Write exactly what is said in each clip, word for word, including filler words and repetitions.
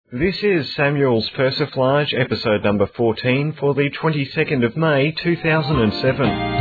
This is Samuel's Persiflage, episode number fourteen, for the twenty-second of May, two thousand seven.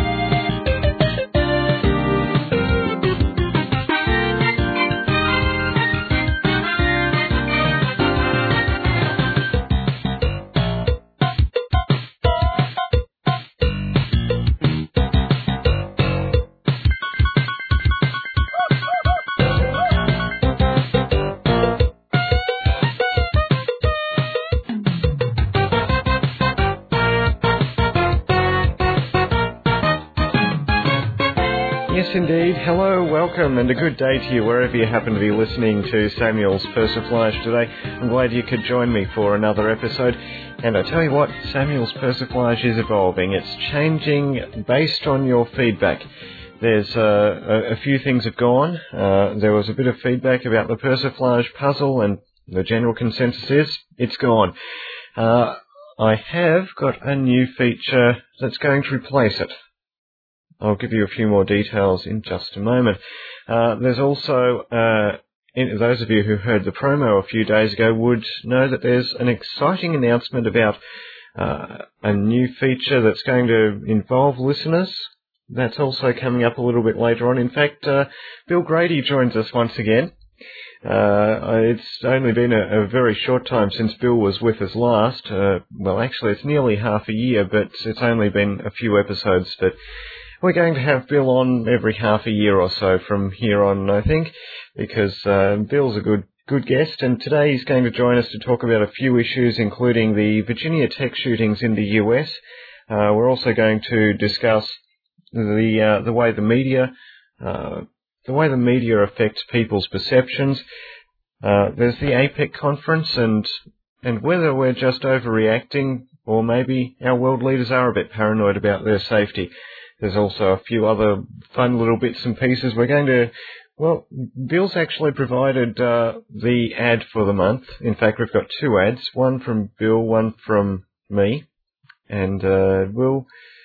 Yes, indeed. Hello, welcome, and a good day to you wherever you happen to be listening to Samuel's Persiflage today. I'm glad you could join me for another episode. And I tell you what, Samuel's Persiflage is evolving. It's changing based on your feedback. There's uh, a, a few things have gone. Uh, there was a bit of feedback about the Persiflage puzzle, and the general consensus is it's gone. Uh, I have got a new feature that's going to replace it. I'll give you a few more details in just a moment. Uh, there's also, uh, in, those of you who heard the promo a few days ago would know that there's an exciting announcement about uh, a new feature that's going to involve listeners. That's also coming up a little bit later on. In fact, uh, Bill Grady joins us once again. Uh, it's only been a, a very short time since Bill was with us last. Uh, well, actually, it's nearly half a year, but it's only been a few episodes. But we're going to have Bill on every half a year or so from here on, I think, because uh, Bill's a good good guest, and today he's going to join us to talk about a few issues, including the Virginia Tech shootings in the U S. Uh, we're also going to discuss the uh, the way the media uh, the way the media affects people's perceptions. Uh, there's the APEC conference, and and whether we're just overreacting or maybe our world leaders are a bit paranoid about their safety. There's also a few other fun little bits and pieces. We're going to, well, Bill's actually provided uh, the ad for the month. In fact, we've got two ads, one from Bill, one from me, and uh, we'll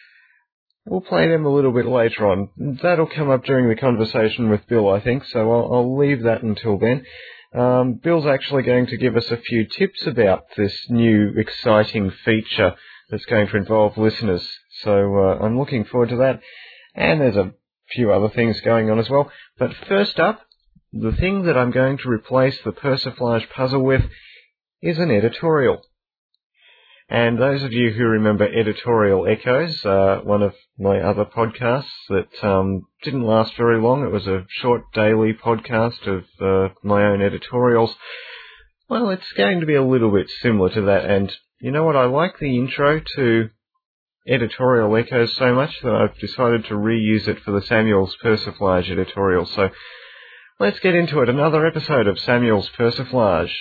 we'll play them a little bit later on. That'll come up during the conversation with Bill, I think, so I'll, I'll leave that until then. Um, Bill's actually going to give us a few tips about this new exciting feature that's going to involve listeners. So uh, I'm looking forward to that. And there's a few other things going on as well. But first up, the thing that I'm going to replace the Persiflage puzzle with is an editorial. And those of you who remember Editorial Echoes, uh, one of my other podcasts that um, didn't last very long. It was a short daily podcast of uh, my own editorials. Well, it's going to be a little bit similar to that. And you know what? I like the intro to Editorial Echoes so much that I've decided to reuse it for the Samuel's Persiflage editorial. So let's get into it. Another episode of Samuel's Persiflage.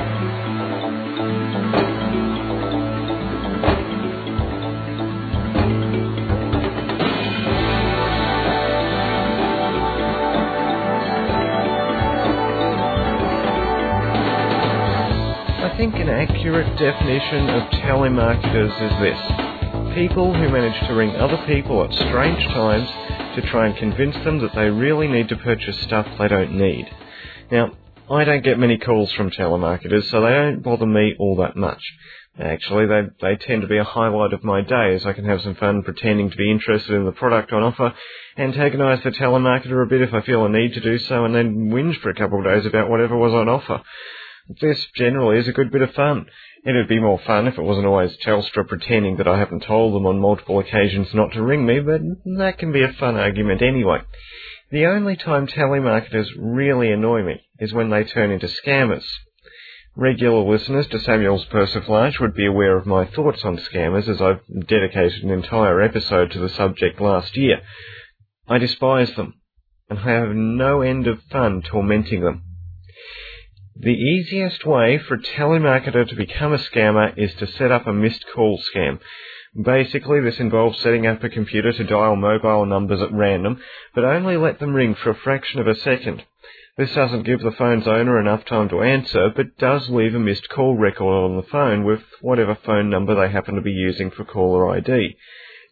I think an accurate definition of telemarketers is this: people who manage to ring other people at strange times to try and convince them that they really need to purchase stuff they don't need. Now, I don't get many calls from telemarketers, so they don't bother me all that much. Actually, they they tend to be a highlight of my day, as I can have some fun pretending to be interested in the product on offer, antagonise the telemarketer a bit if I feel a need to do so, and then whinge for a couple of days about whatever was on offer. This generally is a good bit of fun. It'd be more fun if it wasn't always Telstra pretending that I haven't told them on multiple occasions not to ring me, but that can be a fun argument anyway. The only time telemarketers really annoy me is when they turn into scammers. Regular listeners to Samuel's Persiflage would be aware of my thoughts on scammers, as I've dedicated an entire episode to the subject last year. I despise them, and I have no end of fun tormenting them. The easiest way for a telemarketer to become a scammer is to set up a missed call scam. Basically, this involves setting up a computer to dial mobile numbers at random, but only let them ring for a fraction of a second. This doesn't give the phone's owner enough time to answer, but does leave a missed call record on the phone with whatever phone number they happen to be using for caller I D.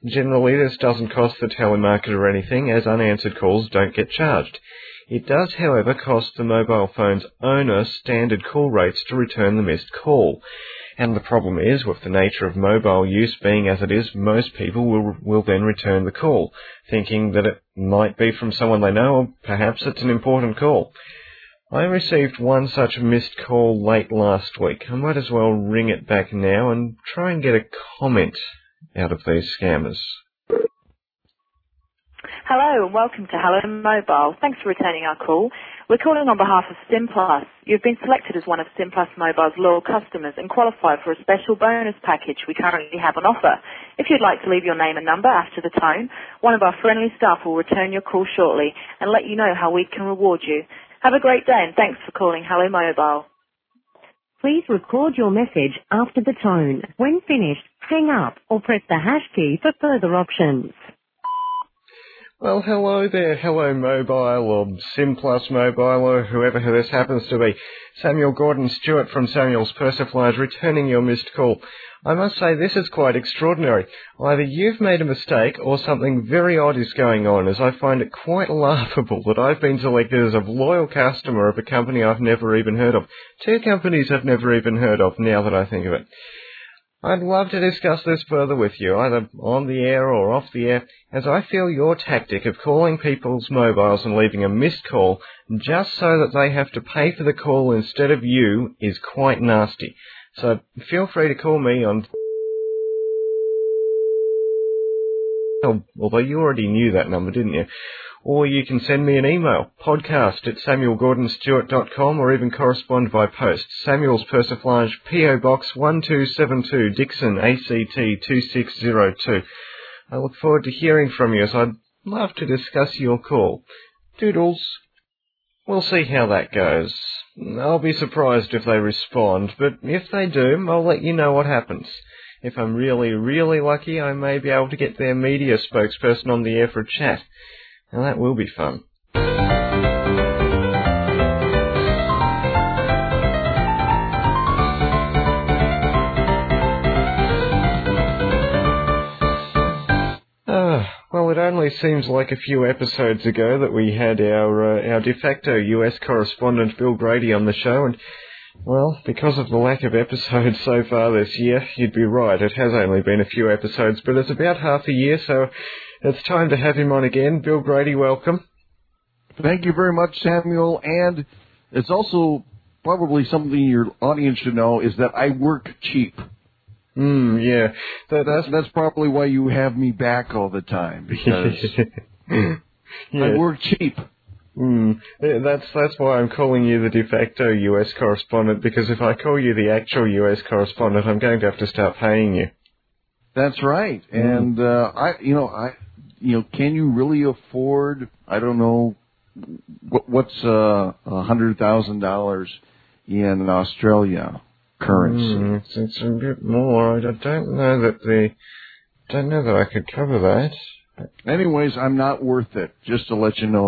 Generally, this doesn't cost the telemarketer anything, as unanswered calls don't get charged. It does, however, cost the mobile phone's owner standard call rates to return the missed call. And the problem is, with the nature of mobile use being as it is, most people will, will then return the call, thinking that it might be from someone they know, or perhaps it's an important call. I received one such missed call late last week. I might as well ring it back now and try and get a comment out of these scammers. Hello and welcome to Hello Mobile. Thanks for returning our call. We're calling on behalf of SimPlus. You've been selected as one of SimPlus Mobile's loyal customers and qualify for a special bonus package we currently have on offer. If you'd like to leave your name and number after the tone, one of our friendly staff will return your call shortly and let you know how we can reward you. Have a great day and thanks for calling Hello Mobile. Please record your message after the tone. When finished, hang up or press the hash key for further options. Well, hello there, Hello Mobile, or SimPlus Mobile, or whoever this happens to be. Samuel Gordon Stewart from Samuel's Persiflage returning your missed call. I must say this is quite extraordinary. Either you've made a mistake or something very odd is going on, as I find it quite laughable that I've been selected as a loyal customer of a company I've never even heard of. Two companies I've never even heard of, now that I think of it. I'd love to discuss this further with you, either on the air or off the air, as I feel your tactic of calling people's mobiles and leaving a missed call just so that they have to pay for the call instead of you is quite nasty. So feel free to call me on... although you already knew that number, didn't you? Or you can send me an email, podcast at samuel gordon stewart dot com, or even correspond by post. Samuel's Persiflage, P O Box one two seven two, Dixon, A C T two six zero two. I look forward to hearing from you, as I'd love to discuss your call. Doodles. We'll see how that goes. I'll be surprised if they respond, but if they do, I'll let you know what happens. If I'm really, really lucky, I may be able to get their media spokesperson on the air for a chat. Now that will be fun. Ah, well, it only seems like a few episodes ago that we had our uh, our de facto U S correspondent Bill Grady on the show, and well, because of the lack of episodes so far this year, you'd be right, it has only been a few episodes, but it's about half a year, so it's time to have him on again. Bill Grady, welcome. Thank you very much, Samuel, and it's also probably something your audience should know is that I work cheap. Hmm, yeah. That, that's, that's probably why you have me back all the time, because yes. I work cheap. Mm, that's that's why I'm calling you the de facto U S correspondent, because if I call you the actual U S correspondent, I'm going to have to start paying you. That's right. Mm. And uh, I, you know, I, you know, can you really afford? I don't know what, what's uh, a hundred thousand dollars in Australia currency. Mm, it's, it's a bit more. I don't know that the don't know that I could cover that. Anyways, I'm not worth it, just to let you know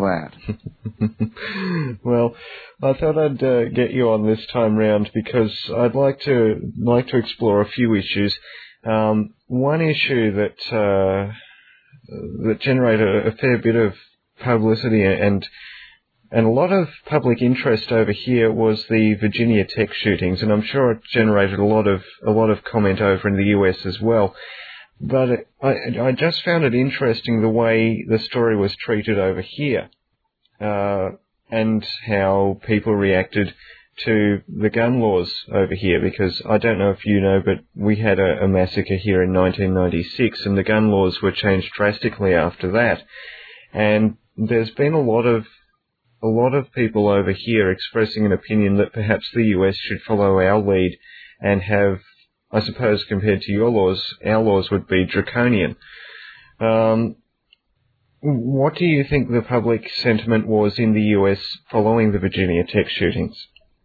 that. Well, I thought I'd uh, get you on this time round because I'd like to like to explore a few issues. Um, one issue that uh, that generated a, a fair bit of publicity and and a lot of public interest over here was the Virginia Tech shootings, and I'm sure it generated a lot of a lot of comment over in the U S as well. But it, I, I just found it interesting the way the story was treated over here, uh, and how people reacted to the gun laws over here, because I don't know if you know, but we had a, a massacre here in nineteen ninety-six, and the gun laws were changed drastically after that. And there's been a lot of a lot of people over here expressing an opinion that perhaps the U S should follow our lead and have, I suppose, compared to your laws, our laws would be draconian. Um, what do you think the public sentiment was in the U S following the Virginia Tech shootings?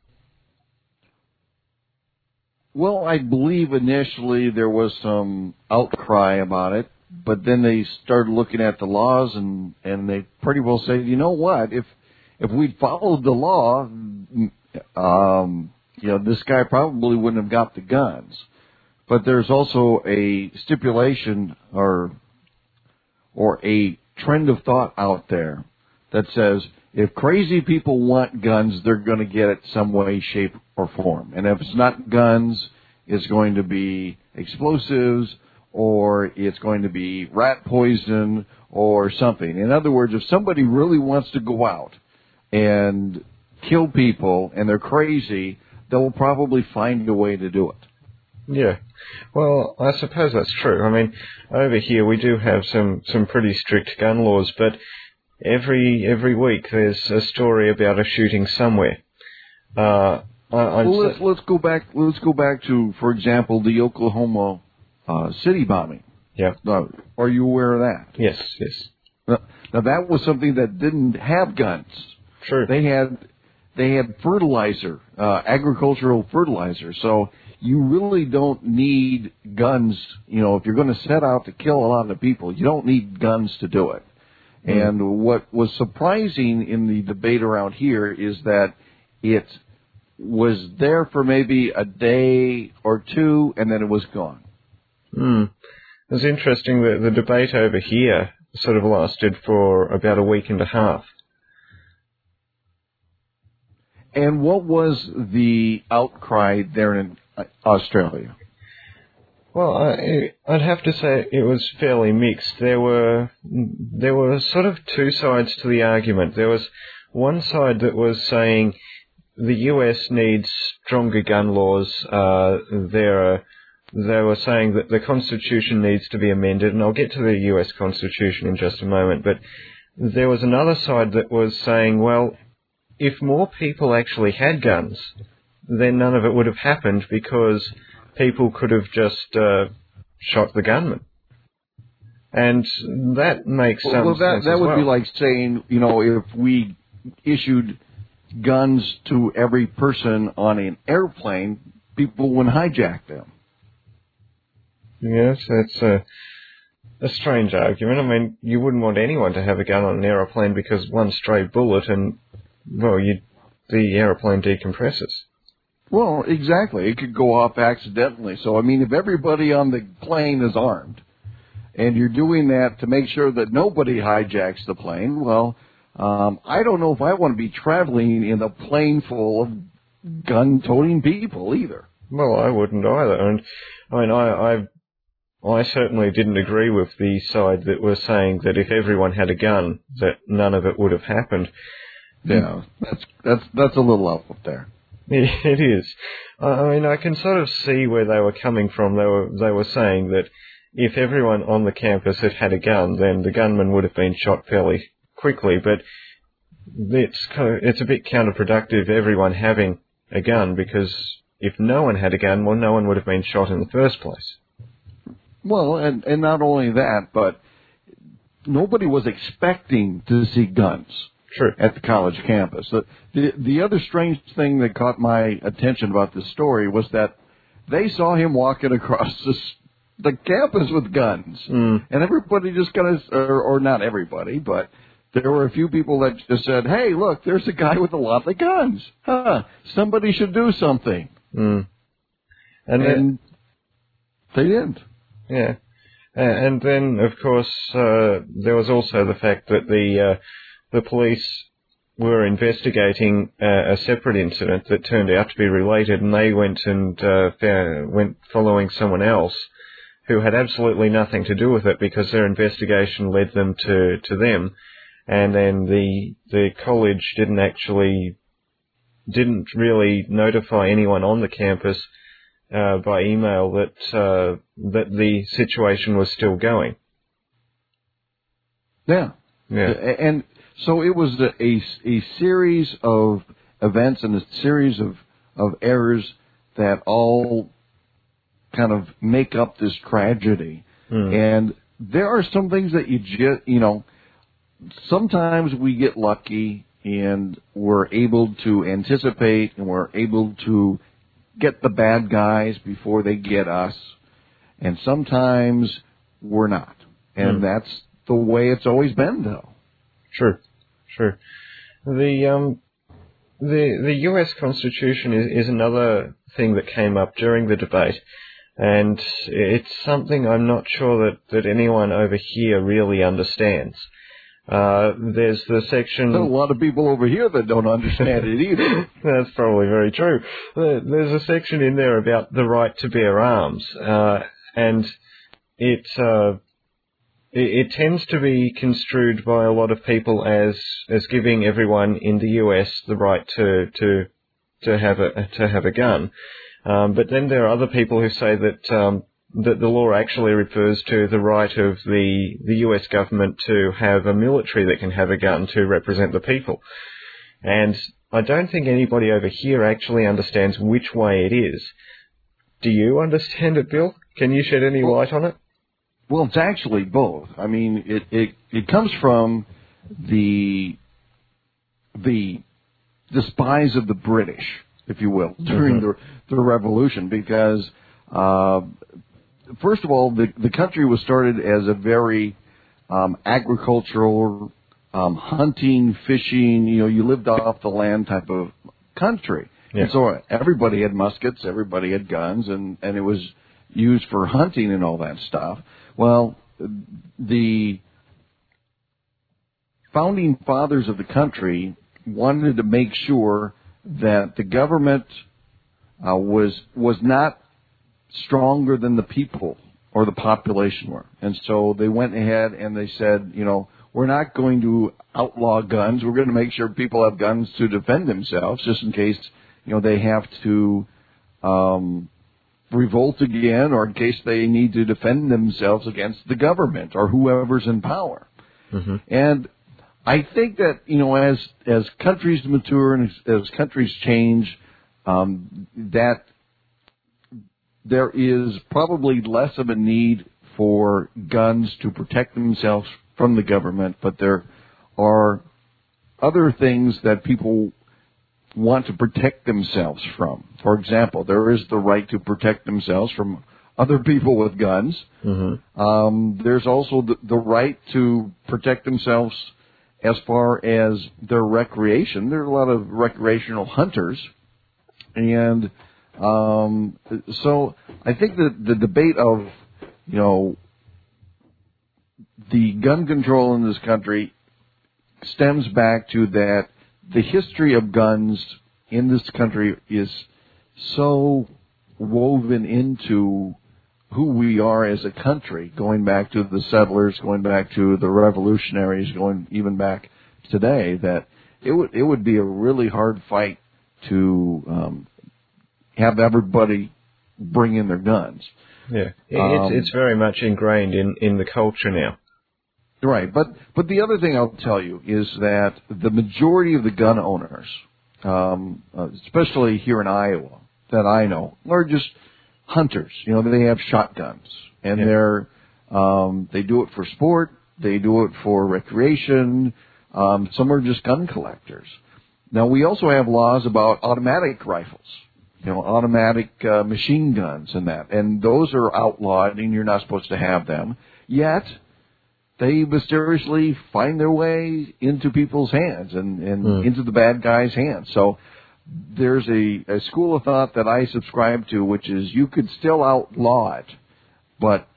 Well, I believe initially there was some outcry about it, but then they started looking at the laws, and, and they pretty well said, you know what, if if we'd followed the law, um, you know, this guy probably wouldn't have got the guns. But there's also a stipulation or or a trend of thought out there that says if crazy people want guns, they're going to get it some way, shape, or form. And if it's not guns, it's going to be explosives, or it's going to be rat poison or something. In other words, if somebody really wants to go out and kill people and they're crazy, they'll probably find a way to do it. Yeah. Well, I suppose that's true. I mean, over here we do have some, some pretty strict gun laws, but every every week there's a story about a shooting somewhere. Uh, I, I'm well, let's, so- let's go back. Let's go back to, for example, the Oklahoma uh, city bombing. Yeah. Uh, are you aware of that? Yes. Yes. Now, now that was something that didn't have guns. True. They had they had fertilizer, uh, agricultural fertilizer. So you really don't need guns. You know, if you're going to set out to kill a lot of people, you don't need guns to do it. Mm. And what was surprising in the debate around here is that it was there for maybe a day or two, and then it was gone. Hmm. It was interesting that the debate over here sort of lasted for about a week and a half. And what was the outcry there in Australia? Well, I, I'd have to say it was fairly mixed. There were there were sort of two sides to the argument. There was one side that was saying the U S needs stronger gun laws. Uh, there are, they were saying that the Constitution needs to be amended, and I'll get to the U S Constitution in just a moment. But there was another side that was saying, well, if more people actually had guns, then none of it would have happened because people could have just uh, shot the gunman. And that makes some well, that, sense that as would well. be like saying, you know, if we issued guns to every person on an airplane, people wouldn't hijack them. Yes, that's a, a strange argument. I mean, you wouldn't want anyone to have a gun on an aeroplane because one stray bullet and, well, you, the aeroplane decompresses. Well, exactly. It could go off accidentally. So, I mean, if everybody on the plane is armed and you're doing that to make sure that nobody hijacks the plane, well, um, I don't know if I want to be traveling in a plane full of gun-toting people either. Well, I wouldn't either. And, I mean, I, I I certainly didn't agree with the side that was saying that if everyone had a gun, that none of it would have happened. Yeah, that's that's that's a little out there. It is. I mean, I can sort of see where they were coming from. They were they were saying that if everyone on the campus had had a gun, then the gunman would have been shot fairly quickly. But it's it's a bit counterproductive, everyone having a gun, because if no one had a gun, well, no one would have been shot in the first place. Well, and, and not only that, but nobody was expecting to see guns. True. At the college campus. The, the the other strange thing that caught my attention about this story was that they saw him walking across this, the campus with guns. Mm. And everybody just kind of, or, or not everybody, but there were a few people that just said, hey, look, there's a guy with a lot of guns. Huh, somebody should do something. Mm. And, And, then, they didn't. yeah. And then, of course, uh, there was also the fact that the... Uh, The police were investigating uh, a separate incident that turned out to be related, and they went and uh, went following someone else who had absolutely nothing to do with it because their investigation led them to, to them, and then the the college didn't actually didn't really notify anyone on the campus uh, by email that uh, that the situation was still going. Yeah, yeah, and. So it was a, a, a series of events and a series of, of errors that all kind of make up this tragedy. Mm. And there are some things that you just, you know, sometimes we get lucky and we're able to anticipate and we're able to get the bad guys before they get us. And sometimes we're not. And mm. that's the way it's always been, though. Sure. Sure. The um, the the U S Constitution is, is another thing that came up during the debate. And it's something I'm not sure that, that anyone over here really understands. Uh, there's the section... There's a lot of people over here that don't understand it either. That's probably very true. There's a section in there about the right to bear arms, uh, and it, uh, it, it tends to be construed by a lot of people as, as giving everyone in the U S the right to, to, to have a, to have a gun. Um, but then there are other people who say that, um, that the law actually refers to the right of the, the U S government to have a military that can have a gun to represent the people. And I don't think anybody over here actually understands which way it is. Do you understand it, Bill? Can you shed any light on it? Well, it's actually both. I mean, it, it, it comes from the, the, the spies of the British, if you will, during mm-hmm. the, the Revolution, because, uh, first of all, the, the country was started as a very um, agricultural, um, hunting, fishing, you know, you lived off the land type of country. Yeah. And so everybody had muskets, everybody had guns, and, and it was used for hunting and all that stuff. Well, the founding fathers of the country wanted to make sure that the government uh, was was not stronger than the people or the population were. And so they went ahead and they said, you know, we're not going to outlaw guns. We're going to make sure people have guns to defend themselves just in case, you know, they have to um, revolt again or in case they need to defend themselves against the government or whoever's in power. Mm-hmm. And I think that, you know, as as countries mature and as, as countries change, um, that there is probably less of a need for guns to protect themselves from the government, but there are other things that people want to protect themselves from. For example, there is the right to protect themselves from other people with guns. Mm-hmm. Um, there's also the, the right to protect themselves as far as their recreation. There are a lot of recreational hunters. And um, so I think that the debate of, you know, the gun control in this country stems back to that the history of guns in this country is so woven into who we are as a country, going back to the settlers, going back to the revolutionaries, going even back today, that it would it would be a really hard fight to um, have everybody bring in their guns. Yeah, um, it's it's very much ingrained in, in the culture now. Right, but but the other thing I'll tell you is that the majority of the gun owners, um, uh, especially here in Iowa, that I know, are just hunters. You know, they have shotguns, and yeah. they're um, they do it for sport, they do it for recreation. Um, some are just gun collectors. Now we also have laws about automatic rifles, you know, automatic uh, machine guns and that, and those are outlawed, and you're not supposed to have them. Yet they mysteriously find their way into people's hands and, and mm. into the bad guys' hands. So there's a, a school of thought that I subscribe to, which is you could still outlaw it, but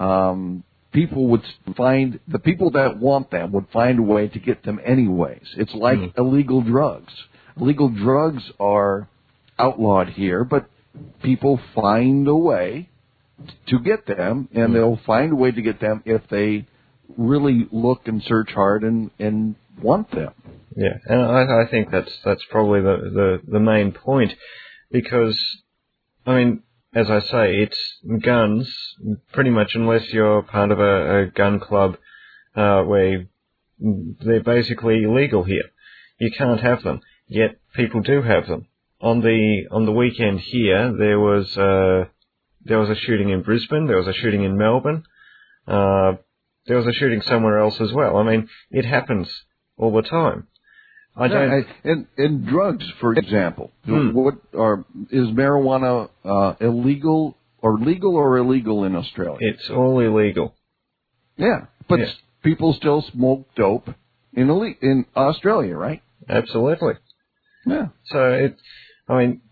um, people would find, the people that want them would find a way to get them anyways. It's like mm. illegal drugs. Illegal drugs are outlawed here, but people find a way to get them, and mm. they'll find a way to get them if they really look and search hard and, and want them. Yeah, and I, I think that's that's probably the, the, the main point, because, I mean, as I say, it's guns, pretty much unless you're part of a, a gun club uh, where they're basically illegal here. You can't have them, yet people do have them. On the on the weekend here, there was uh, there was a shooting in Brisbane, there was a shooting in Melbourne, uh, there was a shooting somewhere else as well. I mean, it happens all the time. I don't. Yeah, and, and drugs, for example, hmm. what are is marijuana uh, illegal or legal or illegal in Australia? It's all illegal. Yeah, but yeah. people still smoke dope in in Australia, right? Absolutely. Yeah. So it, I mean,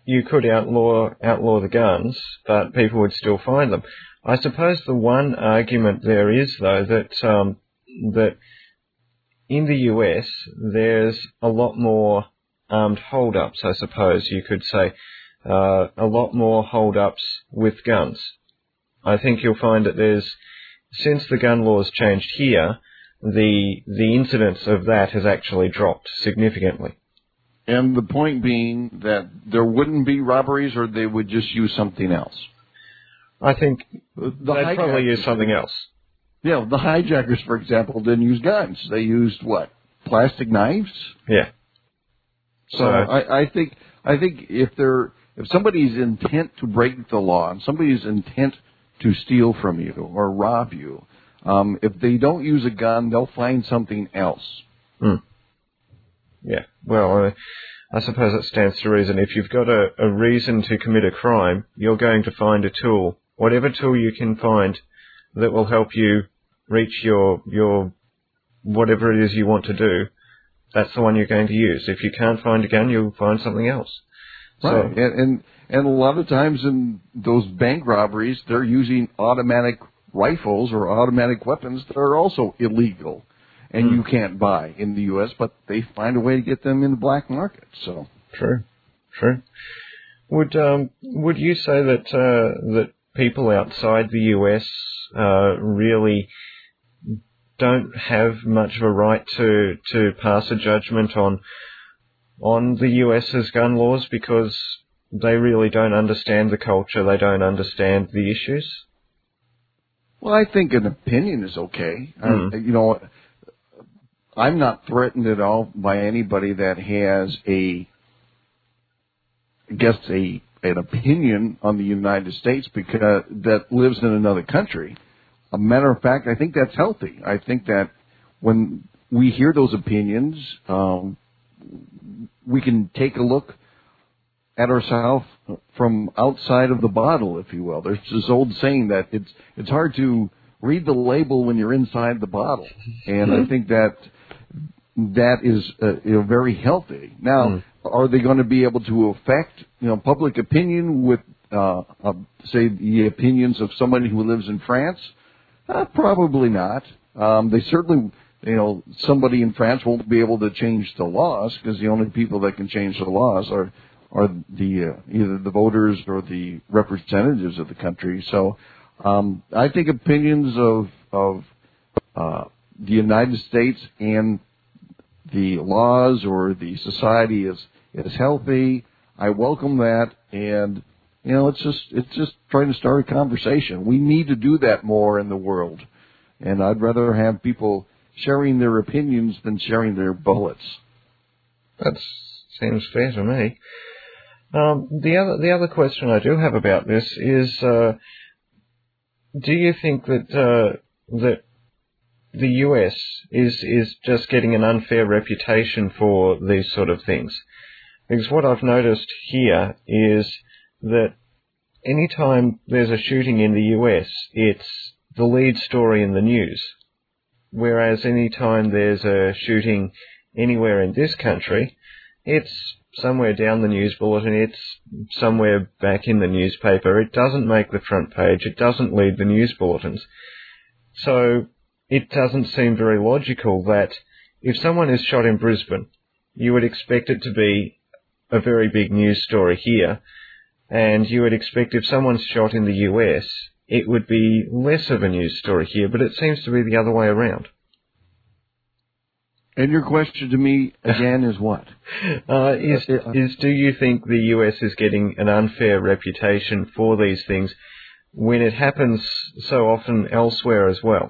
you could outlaw outlaw the guns, but people would still find them. I suppose the one argument there is, though, that um, that in the U S there's a lot more armed hold-ups, I suppose you could say, uh, a lot more hold-ups with guns. I think you'll find that there's, since the gun laws changed here, the the incidence of that has actually dropped significantly. And the point being that there wouldn't be robberies, or they would just use something else. I think the they'd probably use something else. Yeah, the hijackers, for example, didn't use guns. They used what? Plastic knives? Yeah. So, so I, I think I think if they're if somebody's intent to break the law and somebody's intent to steal from you or rob you, um, if they don't use a gun, they'll find something else. Mm. Yeah. Well, uh, I suppose that stands to reason. If you've got a, a reason to commit a crime, you're going to find a tool, whatever tool you can find, that will help you reach your your whatever it is you want to do. That's the one you're going to use. If you can't find a gun, you'll find something else. Right. So, and, and and a lot of times in those bank robberies, they're using automatic rifles or automatic weapons that are also illegal, and mm. you can't buy in the U S, but they find a way to get them in the black market. So true, true. Would um would you say that uh, that people outside the U S uh, really don't have much of a right to, to pass a judgment on on the US's gun laws because they really don't understand the culture, they don't understand the issues? Well, I think an opinion is okay. Mm. I, you know, I'm not threatened at all by anybody that has a, I guess, a an opinion on the United States because that lives in another country. A matter of fact, I think that's healthy. I think that when we hear those opinions, um, we can take a look at ourselves from outside of the bottle, if you will. There's this old saying that it's it's hard to read the label when you're inside the bottle, and I think that that is uh, you know, very healthy. Now, mm. are they going to be able to affect you know public opinion with uh, uh, say the opinions of somebody who lives in France? Uh, probably not. Um, they certainly, you know, somebody in France won't be able to change the laws because the only people that can change the laws are are the uh, either the voters or the representatives of the country. So, um, I think opinions of of uh, the United States and the laws or the society is is healthy. I welcome that, and you know, it's just it's just trying to start a conversation. We need to do that more in the world, and I'd rather have people sharing their opinions than sharing their bullets. That seems fair to me. Um, the other the other question I do have about this is, uh, do you think that uh, that the U S is is just getting an unfair reputation for these sort of things? Because what I've noticed here is that anytime there's a shooting in the U S, it's the lead story in the news. Whereas anytime there's a shooting anywhere in this country, it's somewhere down the news bulletin, it's somewhere back in the newspaper. It doesn't make the front page, it doesn't lead the news bulletins. So it doesn't seem very logical that if someone is shot in Brisbane, you would expect it to be a very big news story here, and you would expect if someone's shot in the U S, it would be less of a news story here, but it seems to be the other way around. And your question to me, again, is what? Uh, is, is do you think the U S is getting an unfair reputation for these things when it happens so often elsewhere as well?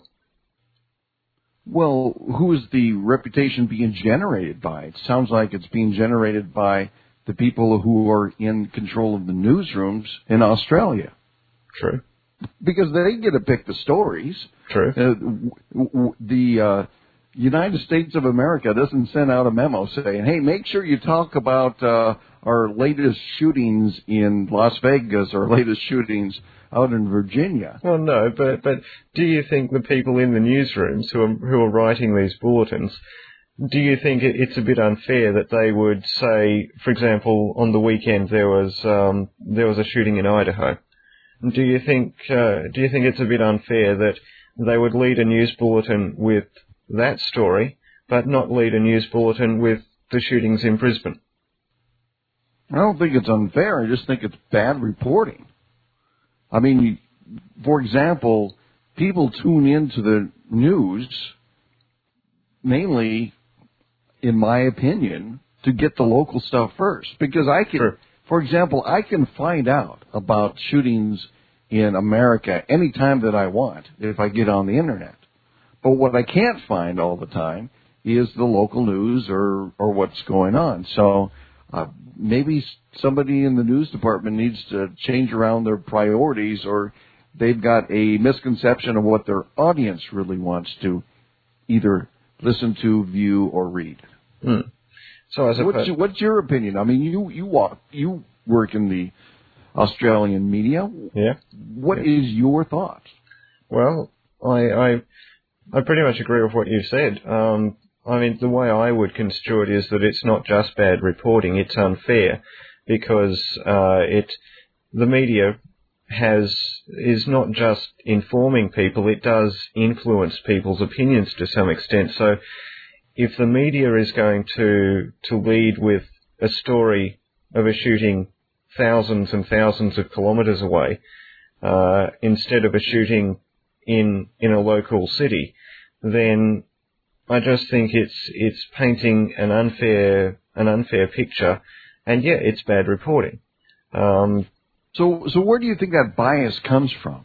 Well, who is the reputation being generated by? It sounds like it's being generated by the people who are in control of the newsrooms in Australia. True. Because they get to pick the stories. True. Uh, w- w- the uh, United States of America doesn't send out a memo saying, hey, make sure you talk about uh, our latest shootings in Las Vegas or latest shootings out in Virginia. Well, no, but but do you think the people in the newsrooms who are who are writing these bulletins do you think it's a bit unfair that they would say, for example, on the weekend there was um, there was a shooting in Idaho? Do you think uh, do you think it's a bit unfair that they would lead a news bulletin with that story, but not lead a news bulletin with the shootings in Brisbane? I don't think it's unfair. I just think it's bad reporting. I mean, for example, people tune into the news mainly, in my opinion, to get the local stuff first. Because I can, sure. for example, I can find out about shootings in America anytime that I want if I get on the Internet. But what I can't find all the time is the local news or, or what's going on. So uh, maybe somebody in the news department needs to change around their priorities, or they've got a misconception of what their audience really wants to either listen to, view, or read. Hmm. So, as a what's, your, what's your opinion? I mean, you you walk, you work in the Australian media. Yeah. What yeah. is your thought? Well, I, I I pretty much agree with what you said. Um, I mean, the way I would construe it is that it's not just bad reporting; it's unfair because uh, it the media has is not just informing people; it does influence people's opinions to some extent. So, if the media is going to to lead with a story of a shooting thousands and thousands of kilometres away, uh, instead of a shooting in in a local city, then I just think it's it's painting an unfair an unfair picture, and yeah, it's bad reporting. Um, so so where do you think that bias comes from?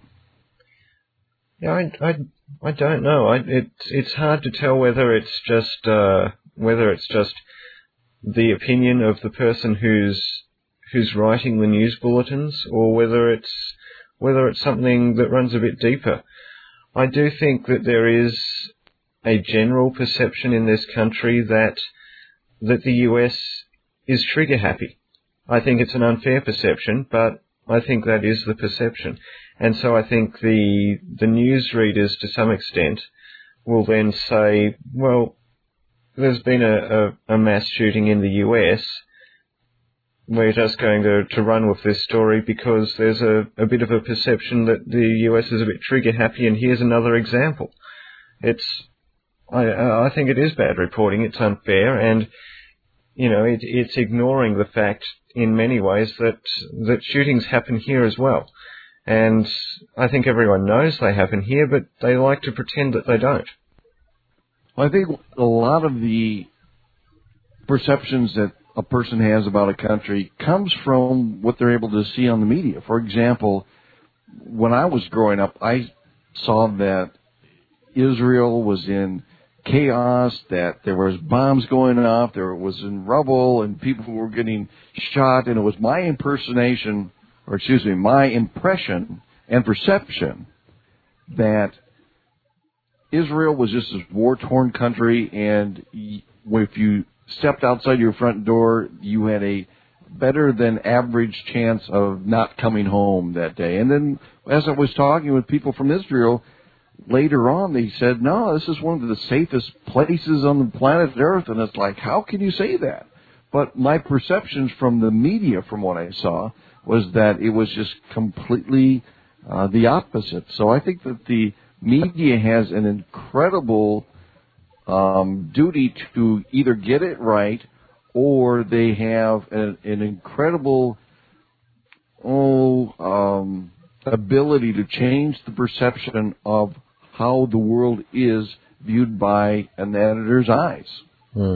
Yeah, I, I, I don't know. I, it's it's hard to tell whether it's just uh, whether it's just the opinion of the person who's who's writing the news bulletins, or whether it's whether it's something that runs a bit deeper. I do think that there is a general perception in this country that that the U S is trigger happy. I think it's an unfair perception, but I think that is the perception. And so I think the the news readers, to some extent, will then say, well, there's been a, a, a mass shooting in the U S. We're just going to, to run with this story because there's a, a bit of a perception that the U S is a bit trigger happy, and here's another example. It's, I, I think it is bad reporting. It's unfair, and you know, it, it's ignoring the fact in many ways that that shootings happen here as well. And I think everyone knows they happen here, but they like to pretend that they don't. Well, I think a lot of the perceptions that a person has about a country comes from what they're able to see on the media. For example, when I was growing up, I saw that Israel was in chaos, that there was bombs going off, there was in rubble, and people were getting shot, and it was my impersonation, or excuse me, my impression and perception that Israel was just this war-torn country, and if you stepped outside your front door, you had a better than average chance of not coming home that day. And then as I was talking with people from Israel, later on they said, no, this is one of the safest places on the planet Earth. And it's like, how can you say that? But my perceptions from the media, from what I saw, was that it was just completely uh, the opposite. So I think that the media has an incredible um, duty to either get it right, or they have an, an incredible oh, um, ability to change the perception of how the world is viewed by an editor's eyes. Hmm.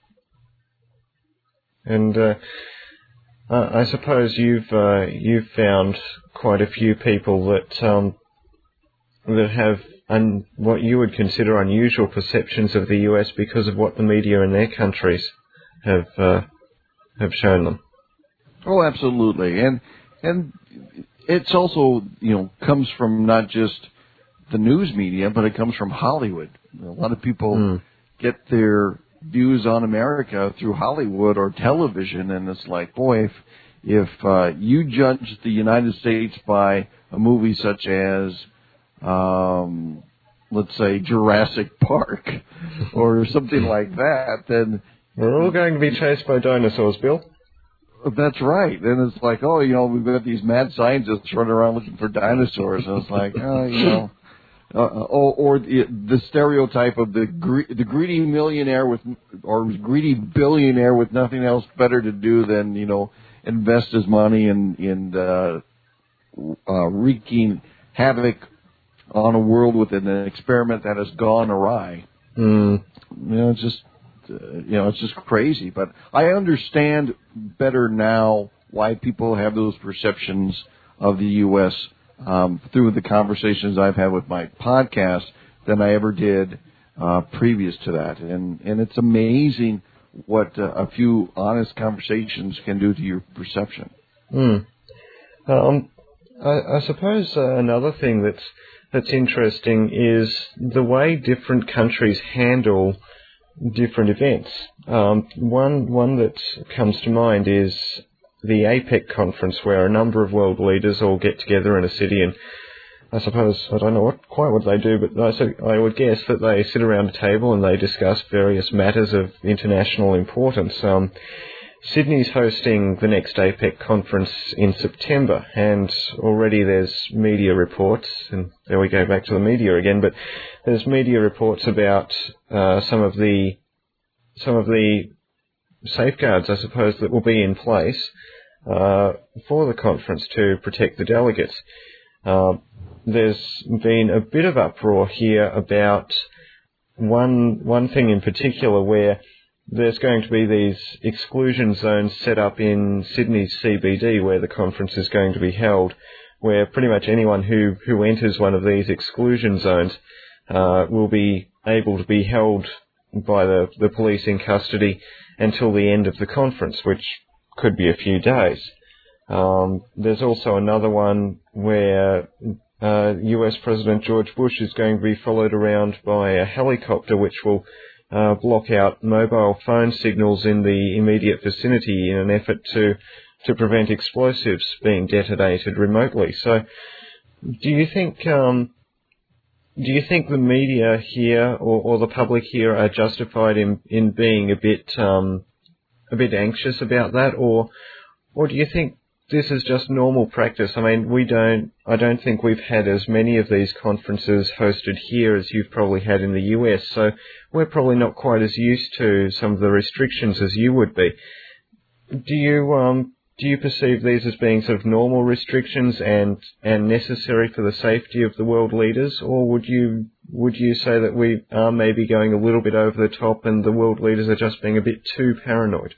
And uh, I suppose you've uh, you've found quite a few people that um, that have un- what you would consider unusual perceptions of the U S because of what the media in their countries have uh, have shown them. Oh, absolutely, and and it's also, you know, comes from not just the news media, but it comes from Hollywood. A lot of people mm. get their views on America through Hollywood or television, and it's like, boy, if if uh, you judge the United States by a movie such as um, let's say, Jurassic Park or something like that, then we're all going to be chased by dinosaurs, Bill. That's right. And it's like, oh, you know, we've got these mad scientists running around looking for dinosaurs. And it's like, oh, you know, uh, or, or the, the stereotype of the gre- the greedy millionaire with or greedy billionaire with nothing else better to do than, you know, invest his money in in uh, uh, wreaking havoc on a world with an experiment that has gone awry. Mm. You know, it's just. Uh, you know, it's just crazy. But I understand better now why people have those perceptions of the U S um, through the conversations I've had with my podcast than I ever did uh, previous to that. And and it's amazing what uh, a few honest conversations can do to your perception. Mm. Um, I, I suppose uh, another thing that's that's interesting is the way different countries handle different events. Um, one one that comes to mind is the APEC conference, where a number of world leaders all get together in a city, and I suppose, I don't know what quite what they do, but I, so I would guess that they sit around a table and they discuss various matters of international importance. Um, Sydney's hosting the next APEC conference in September, and already there's media reports, and there we go back to the media again, but there's media reports about uh, some of the some of the safeguards, I suppose, that will be in place uh, for the conference to protect the delegates. Uh, there's been a bit of uproar here about one one thing in particular where there's going to be these exclusion zones set up in Sydney's C B D where the conference is going to be held, where pretty much anyone who, who enters one of these exclusion zones uh, will be able to be held by the, the police in custody until the end of the conference, which could be a few days. Um, there's also another one where uh, U S President George Bush is going to be followed around by a helicopter which will Uh, block out mobile phone signals in the immediate vicinity in an effort to to prevent explosives being detonated remotely. So, do you think um, do you think the media here or, or the public here are justified in in being a bit um, a bit anxious about that, or or do you think this is just normal practice? I mean, we don't, I don't think we've had as many of these conferences hosted here as you've probably had in the U S, so we're probably not quite as used to some of the restrictions as you would be. Do you, um, do you perceive these as being sort of normal restrictions and, and necessary for the safety of the world leaders, or would you, would you say that we are maybe going a little bit over the top and the world leaders are just being a bit too paranoid?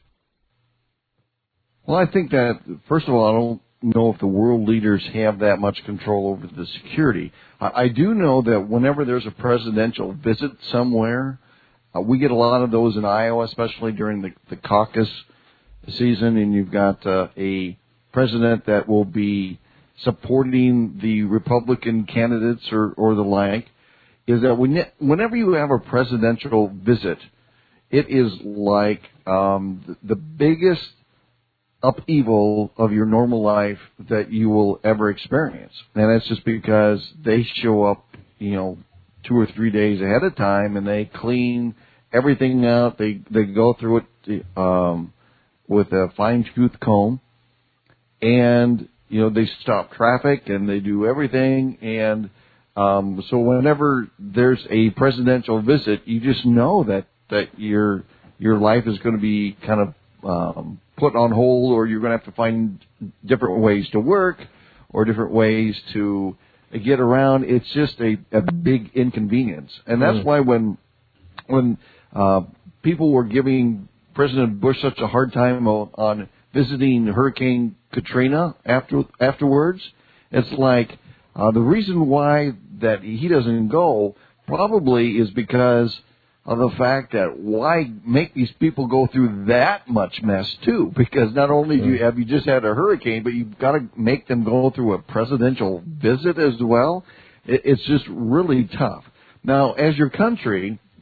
Well, I think that, first of all, I don't know if the world leaders have that much control over the security. I, I do know that whenever there's a presidential visit somewhere, uh, we get a lot of those in Iowa, especially during the, the caucus season, and you've got uh, a president that will be supporting the Republican candidates or, or the like, is that when, whenever you have a presidential visit, it is like um, the, the biggest upheaval of your normal life that you will ever experience. And that's just because they show up, you know, two or three days ahead of time and they clean everything out. They, they go through it, um, with a fine tooth comb, and, you know, they stop traffic and they do everything. And, um, so whenever there's a presidential visit, you just know that, that your, your life is going to be kind of, um, put on hold, or you're going to have to find different ways to work or different ways to get around. It's just a, a big inconvenience. And that's mm. why when when uh, people were giving President Bush such a hard time on, on visiting Hurricane Katrina after afterwards, it's like uh, the reason why that he doesn't go probably is because of the fact that why make these people go through that much mess too? Because not only do you have you just had a hurricane, but you've got to make them go through a presidential visit as well. It's just really tough. Now, as your country,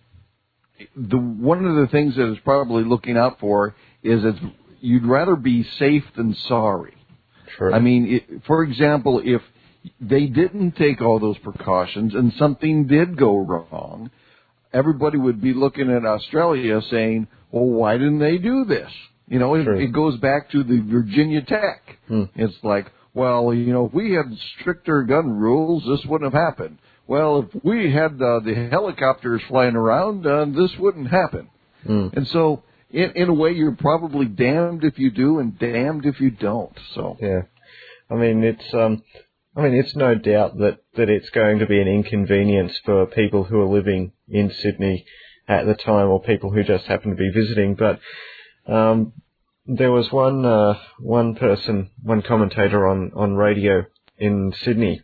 the one of the things that is probably looking out for is that you'd rather be safe than sorry. Sure. I mean, it, for example, if they didn't take all those precautions and something did go wrong, everybody would be looking at Australia saying, well, why didn't they do this? You know, it, it goes back to the Virginia Tech. Hmm. It's like, well, you know, if we had stricter gun rules, this wouldn't have happened. Well, if we had uh, the helicopters flying around, uh, this wouldn't happen. Hmm. And so, in, in a way, you're probably damned if you do and damned if you don't. So, yeah, I mean, it's um, I mean, it's no doubt that, that it's going to be an inconvenience for people who are living in Sydney at the time, or people who just happen to be visiting, but. Um, there was one, uh, one person, one commentator on, on radio in Sydney,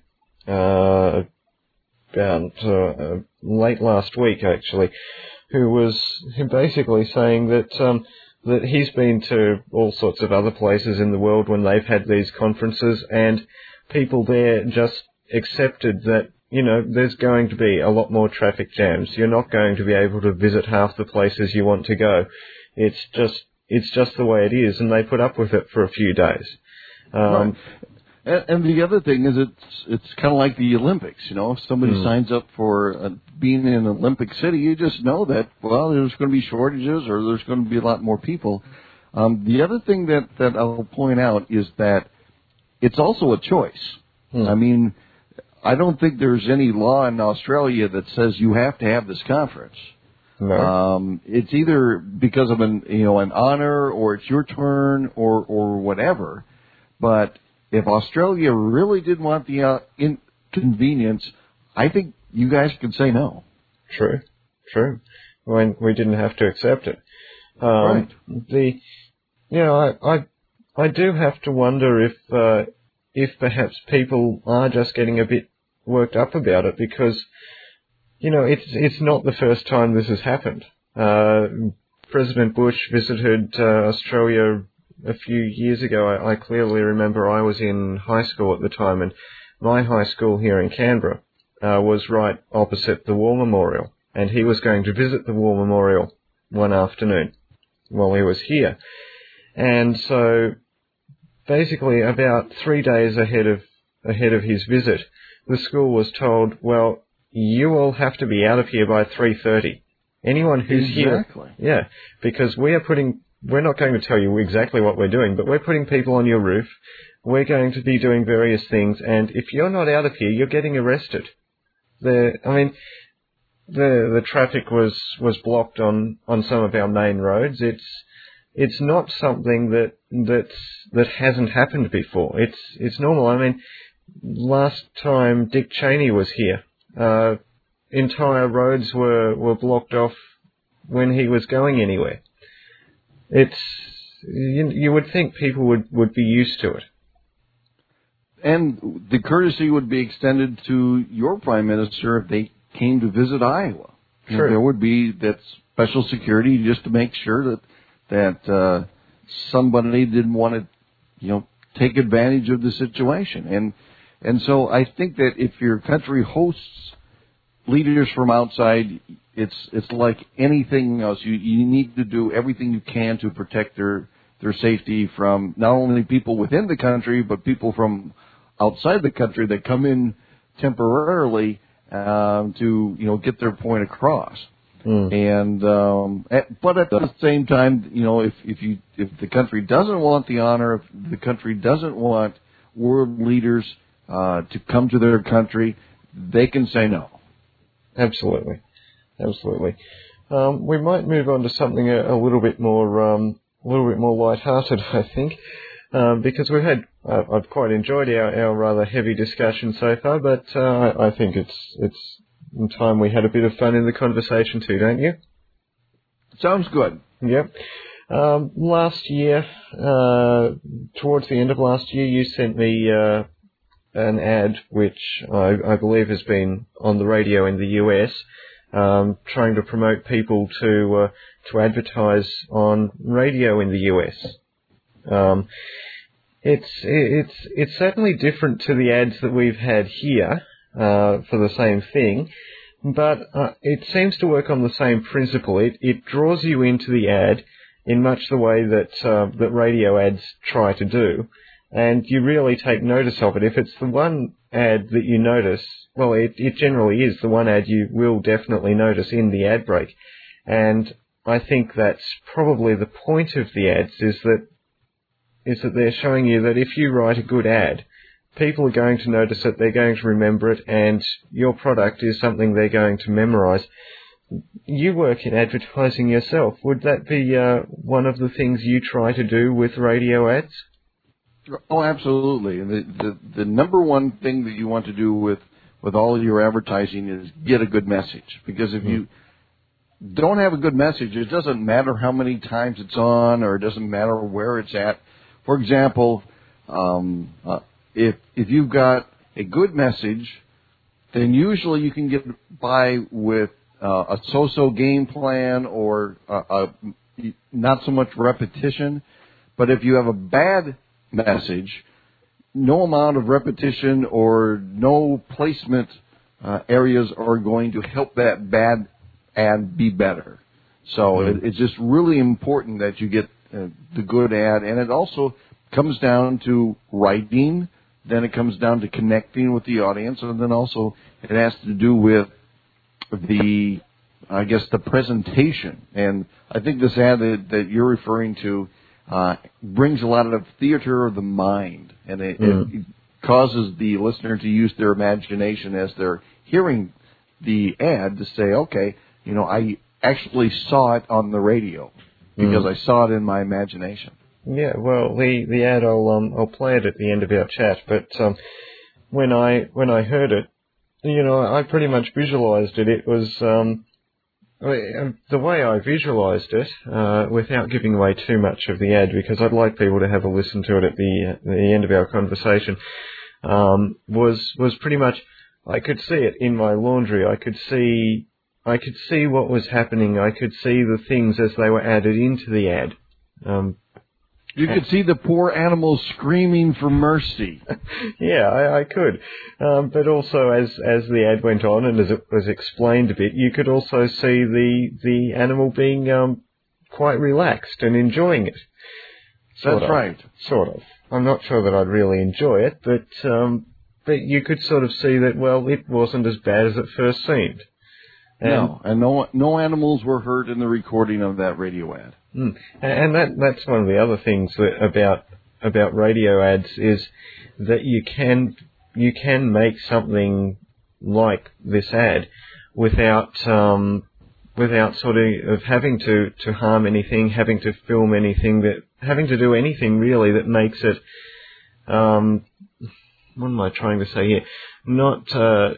uh, about, uh, late last week actually, who was basically saying that, um, that he's been to all sorts of other places in the world when they've had these conferences, and people there just accepted that, you know, there's going to be a lot more traffic jams. You're not going to be able to visit half the places you want to go. It's just, It's just the way it is, and they put up with it for a few days. Um, right. and, and the other thing is, it's it's kind of like the Olympics. You know, if somebody mm. signs up for uh, being in an Olympic city, you just know that, well, there's going to be shortages, or there's going to be a lot more people. Um, the other thing that that I'll point out is that it's also a choice. Mm. I mean, I don't think there's any law in Australia that says you have to have this conference. No. Um, it's either because of an, you know, an honor, or it's your turn, or, or whatever. But if Australia really did want the uh, inconvenience, I think you guys could say no. True, true. When we didn't have to accept it. Um, right. The, you know, I, I, I do have to wonder if, uh, if perhaps people are just getting a bit worked up about it, because. You know, it's it's not the first time this has happened. Uh, President Bush visited uh, Australia a few years ago. I, I clearly remember I was in high school at the time, and my high school here in Canberra uh, was right opposite the War Memorial, and he was going to visit the War Memorial one afternoon while he was here. And so, basically, about three days ahead of ahead of his visit, the school was told, well, you all have to be out of here by three thirty. Anyone who's exactly. here. Yeah, because we are putting, we're not going to tell you exactly what we're doing, but we're putting people on your roof. We're going to be doing various things, and if you're not out of here, you're getting arrested. The, I mean, the the traffic was, was blocked on, on some of our main roads. It's it's not something that that's that hasn't happened before. It's it's normal. I mean, last time Dick Cheney was here, Uh, entire roads were, were blocked off when he was going anywhere. It's, you, you would think people would, would be used to it. And the courtesy would be extended to your Prime Minister if they came to visit Iowa. True. There would be that special security just to make sure that, that, uh, somebody didn't want to, you know, take advantage of the situation. And, And so I think that if your country hosts leaders from outside, it's it's like anything else. You you need to do everything you can to protect their their safety from not only people within the country, but people from outside the country that come in temporarily um, to you know get their point across. Mm. And um, at, but at the same time, you know, if if you if the country doesn't want the honor, if the country doesn't want world leaders Uh, to come to their country, they can say no. Absolutely, absolutely. Um, we might move on to something a, a little bit more, um, a little bit more light-hearted, I think, um, because we've had, uh, I've quite enjoyed our, our rather heavy discussion so far, but uh, I, I think it's it's time we had a bit of fun in the conversation too, don't you? Sounds good. Yep. Um, last year, uh, towards the end of last year, you sent me. Uh, an ad which I, I believe has been on the radio in the U S, um, trying to promote people to uh, to advertise on radio in the U S. Um, it's it's it's certainly different to the ads that we've had here uh, for the same thing, but uh, it seems to work on the same principle. It it draws you into the ad in much the way that uh, that radio ads try to do. And you really take notice of it. If it's the one ad that you notice, well, it, it generally is the one ad you will definitely notice in the ad break. And I think that's probably the point of the ads, is that is that they're showing you that if you write a good ad, people are going to notice it, they're going to remember it, and your product is something they're going to memorize. You work in advertising yourself. Would that be uh, one of the things you try to do with radio ads? Oh, absolutely. The, the the number one thing that you want to do with, with all of your advertising is get a good message. Because if mm. you don't have a good message, it doesn't matter how many times it's on, or it doesn't matter where it's at. For example, um, uh, if if you've got a good message, then usually you can get by with uh, a so-so game plan or uh, a, not so much repetition. But if you have a bad message, no amount of repetition or no placement uh, areas are going to help that bad ad be better. So mm-hmm. it, it's just really important that you get uh, the good ad, and it also comes down to writing, then it comes down to connecting with the audience, and then also it has to do with the, I guess, the presentation. And I think this ad that, that you're referring to uh, brings a lot of theater of the mind, and it, mm. it causes the listener to use their imagination as they're hearing the ad to say, okay, you know, I actually saw it on the radio because mm. I saw it in my imagination. Yeah, well, the the ad I'll um I'll play it at the end of our chat, but um when I when I heard it, you know, I pretty much visualized it. It was um the way I visualized it, uh, without giving away too much of the ad, because I'd like people to have a listen to it at the the end of our conversation. Um, was was pretty much, I could see it in my laundry. I could see I could see what was happening. I could see the things as they were added into the ad. Um, You could see the poor animals screaming for mercy. Yeah, I, I could. Um, but also, as as the ad went on and as it was explained a bit, you could also see the the animal being um, quite relaxed and enjoying it. Sort That's of. right. Sort of. I'm not sure that I'd really enjoy it, but um, but you could sort of see that, well, it wasn't as bad as it first seemed. And no, and no no animals were hurt in the recording of that radio ad. Mm. And that that's one of the other things that about about radio ads is that you can you can make something like this ad without um, without sort of, of having to, to harm anything, having to film anything, that having to do anything really that makes it um, what am I trying to say here? Not uh,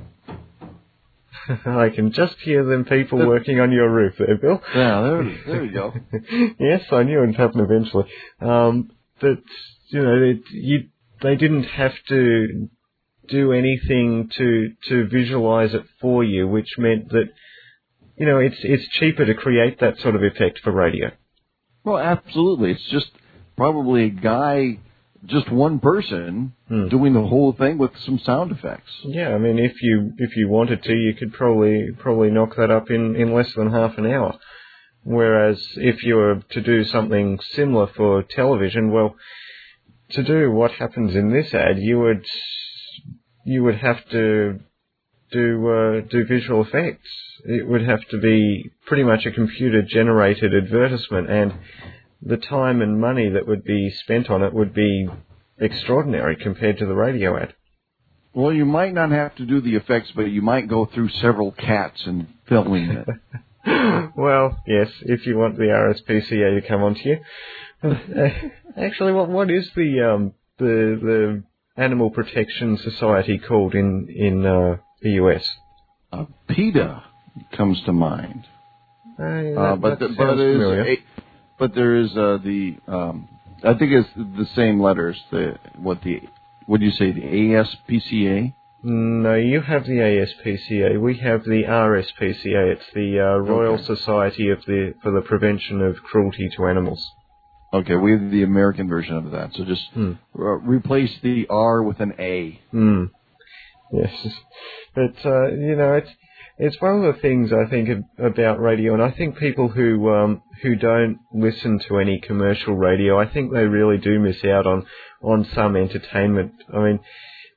I can just hear them people working on your roof there, Bill. Yeah, there, there we go. Yes, I knew it would happen eventually. Um, but, you know, it, you, they didn't have to do anything to to visualize it for you, which meant that, you know, it's it's cheaper to create that sort of effect for radio. Well, absolutely. It's just probably a guy, just one person, hmm. doing the whole thing with some sound effects. Yeah, I mean, if you if you wanted to, you could probably probably knock that up in, in less than half an hour. Whereas if you were to do something similar for television, well, to do what happens in this ad, you would you would have to do uh, do visual effects. It would have to be pretty much a computer generated advertisement, and the time and money that would be spent on it would be extraordinary compared to the radio ad. Well, you might not have to do the effects, but you might go through several cats in filming it. Well, yes, if you want the R S P C A to come on to you. Actually, what what is the um the the Animal Protection Society called in in uh, the U S? Uh, PETA comes to mind. Uh, that, uh, but the, but there is a, but there is uh, the um, I think it's the same letters. The what the what do you say, the A S P C A? No, you have the A S P C A. We have the R S P C A. It's the uh, Royal okay. Society of the for the Prevention of Cruelty to Animals. Okay, we have the American version of that. So just hmm. uh, replace the R with an A. Hmm. Yes, but uh, you know, it's it's one of the things I think about radio, and I think people who um, who don't listen to any commercial radio, I think they really do miss out on on some entertainment. I mean,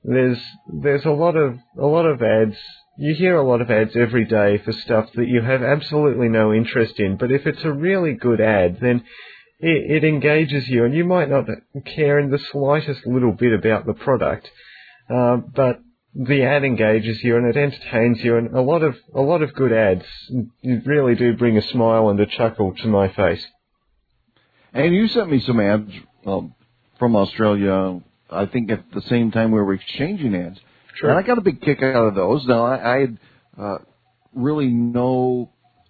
there's there's a lot of a lot of ads. You hear a lot of ads every day for stuff that you have absolutely no interest in. But if it's a really good ad, then it, it engages you, and you might not care in the slightest little bit about the product, uh, but the ad engages you and it entertains you. And a lot of a lot of good ads really do bring a smile and a chuckle to my face. And you sent me some ads um, from Australia, I think at the same time we were exchanging ads. Sure. And I got a big kick out of those. Now, I, I had uh, really no,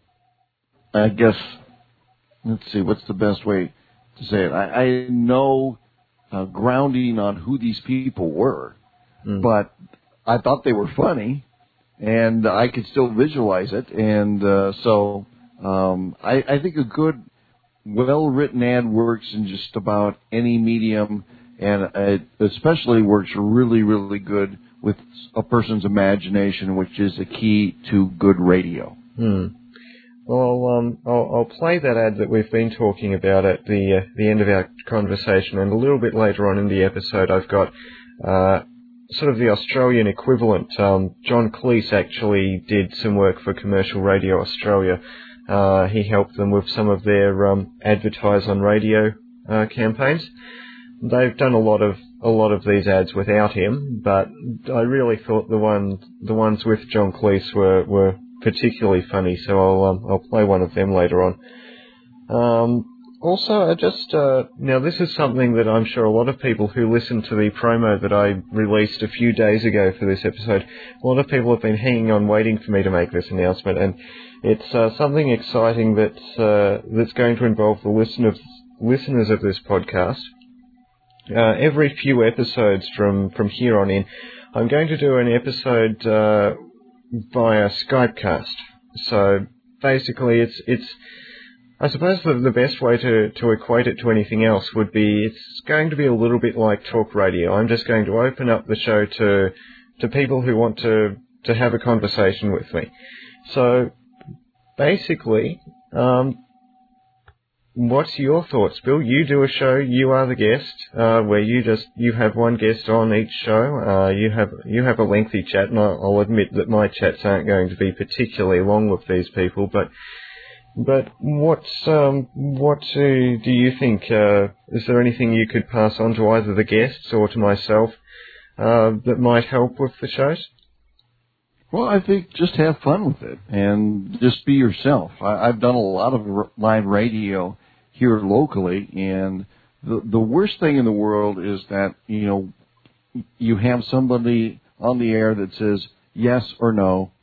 I guess, let's see, what's the best way to say it? I, I had no uh, grounding on who these people were, mm. but I thought they were funny, and I could still visualize it. And uh, so um, I, I think a good, well-written ad works in just about any medium, and it especially works really, really good with a person's imagination, which is a key to good radio. Hmm. Well, um, I'll, I'll play that ad that we've been talking about at the uh, the end of our conversation, and a little bit later on in the episode, I've got uh, sort of the Australian equivalent. Um, John Cleese actually did some work for Commercial Radio Australia. Uh, he helped them with some of their um, advertise on radio uh, campaigns. They've done a lot of a lot of these ads without him, but I really thought the one the ones with John Cleese were, were particularly funny. So I'll um, I'll play one of them later on. Um, also, I just uh, now this is something that I'm sure a lot of people who listened to the promo that I released a few days ago for this episode, a lot of people have been hanging on waiting for me to make this announcement, and it's uh, something exciting that's uh, that's going to involve the listeners listeners of this podcast. Uh, every few episodes from, from here on in, I'm going to do an episode uh, via Skypecast. So basically, it's it's. I suppose the, the best way to, to equate it to anything else would be it's going to be a little bit like talk radio. I'm just going to open up the show to to people who want to to have a conversation with me. So basically. Um, What's your thoughts, Bill? You do a show, you are the guest, uh, where you just, you have one guest on each show, uh, you have, you have a lengthy chat, and I'll, I'll admit that my chats aren't going to be particularly long with these people, but, but what's, um, what uh, do you think, uh, is there anything you could pass on to either the guests or to myself, uh, that might help with the shows? Well, I think just have fun with it and just be yourself. I, I've done a lot of r- live radio here locally, and the the worst thing in the world is that, you know, you have somebody on the air that says yes or no,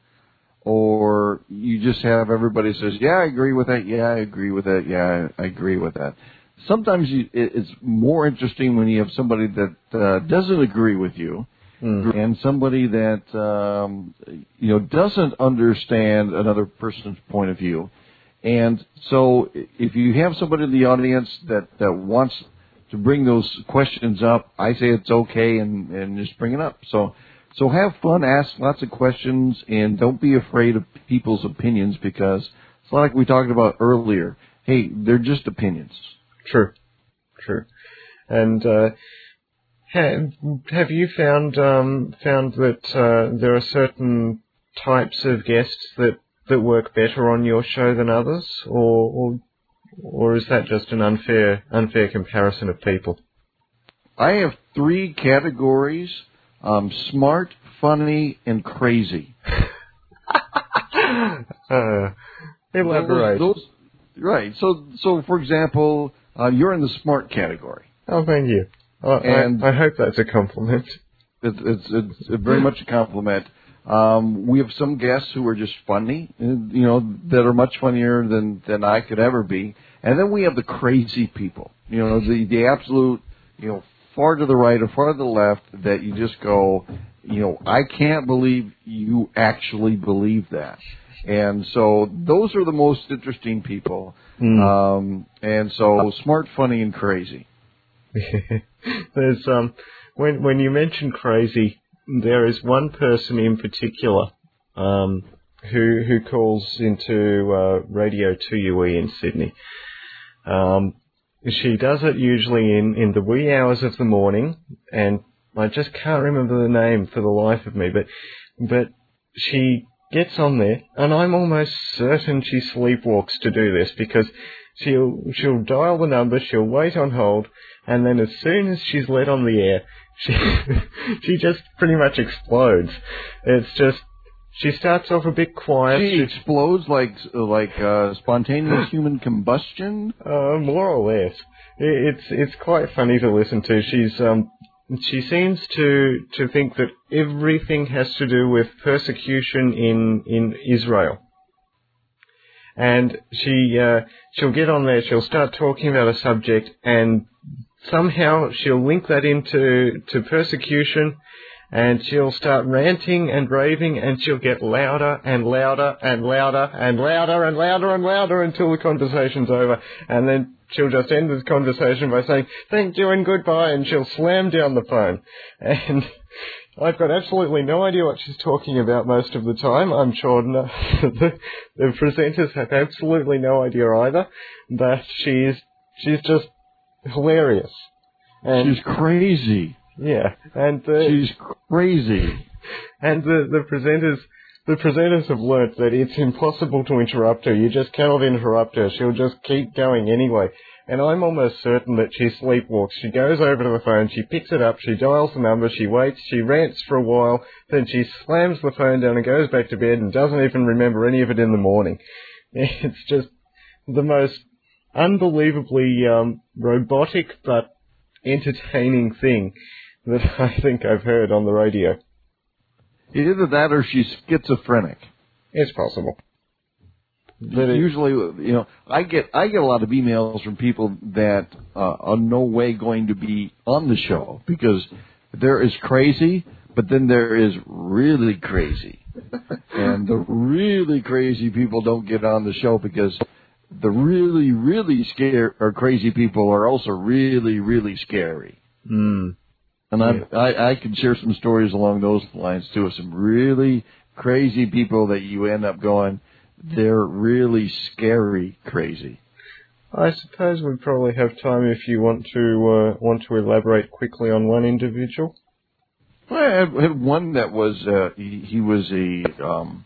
or you just have everybody says, yeah, I agree with that, yeah, I agree with that, yeah, I agree with that. Sometimes you, it, it's more interesting when you have somebody that uh, doesn't agree with you, mm-hmm. and somebody that um, you know doesn't understand another person's point of view. And so if you have somebody in the audience that, that wants to bring those questions up, I say it's okay, and, and just bring it up. So so have fun, ask lots of questions, and don't be afraid of people's opinions, because it's like we talked about earlier. Hey, they're just opinions. True, true. And uh, have, have you found um, found that uh, there are certain types of guests that that work better on your show than others, or, or or is that just an unfair unfair comparison of people? I have three categories: um, smart, funny, and crazy. uh, elaborate. Those, those, right. So, so for example, uh, you're in the smart category. Oh, thank you. I, and I, I hope that's a compliment. It's, it's, it's very much a compliment. Um, we have some guests who are just funny, you know, that are much funnier than, than I could ever be. And then we have the crazy people, you know, the, the absolute, you know, far to the right or far to the left that you just go, you know, I can't believe you actually believe that. And so those are the most interesting people. Mm. Um, and so smart, funny, and crazy. There's, um, when, when you mention crazy, there is one person in particular um, who who calls into uh, Radio two U E in Sydney. Um, she does it usually in, in the wee hours of the morning, and I just can't remember the name for the life of me, but but she gets on there, and I'm almost certain she sleepwalks to do this, because she'll she'll dial the number, she'll wait on hold, and then as soon as she's let on the air, she she just pretty much explodes. It's just, she starts off a bit quiet. She explodes like like uh, spontaneous human combustion. Uh, more or less. It's it's quite funny to listen to. She's um she seems to to think that everything has to do with persecution in in Israel. And she uh, she'll get on there. She'll start talking about a subject, and somehow she'll link that into to persecution. And she'll start ranting and raving, and she'll get louder and louder and louder and louder and louder and louder until the conversation's over. And then she'll just end the conversation by saying, "Thank you and goodbye," and she'll slam down the phone. And I've got absolutely no idea what she's talking about most of the time. I'm sure no, the, the presenters have absolutely no idea either. But she's, she's just hilarious. And she's crazy. Yeah, and uh, she's crazy. And the the presenters the presenters have learnt that it's impossible to interrupt her. You just cannot interrupt her. She'll just keep going anyway. And I'm almost certain that she sleepwalks. She goes over to the phone, she picks it up, she dials the number, she waits, she rants for a while, then she slams the phone down and goes back to bed and doesn't even remember any of it in the morning. It's just the most unbelievably um, robotic but entertaining thing that I think I've heard on the radio. Either that or she's schizophrenic. It's possible. But usually, you know, I get I get a lot of emails from people that uh, are no way going to be on the show, because there is crazy, but then there is really crazy. And the really crazy people don't get on the show because the really, really scary or crazy people are also really, really scary. Mm. And I, I I can share some stories along those lines too, of some really crazy people that you end up going, they're really scary crazy. I suppose we probably have time if you want to uh, want to elaborate quickly on one individual. Well, I had one that was uh, he, he was a um,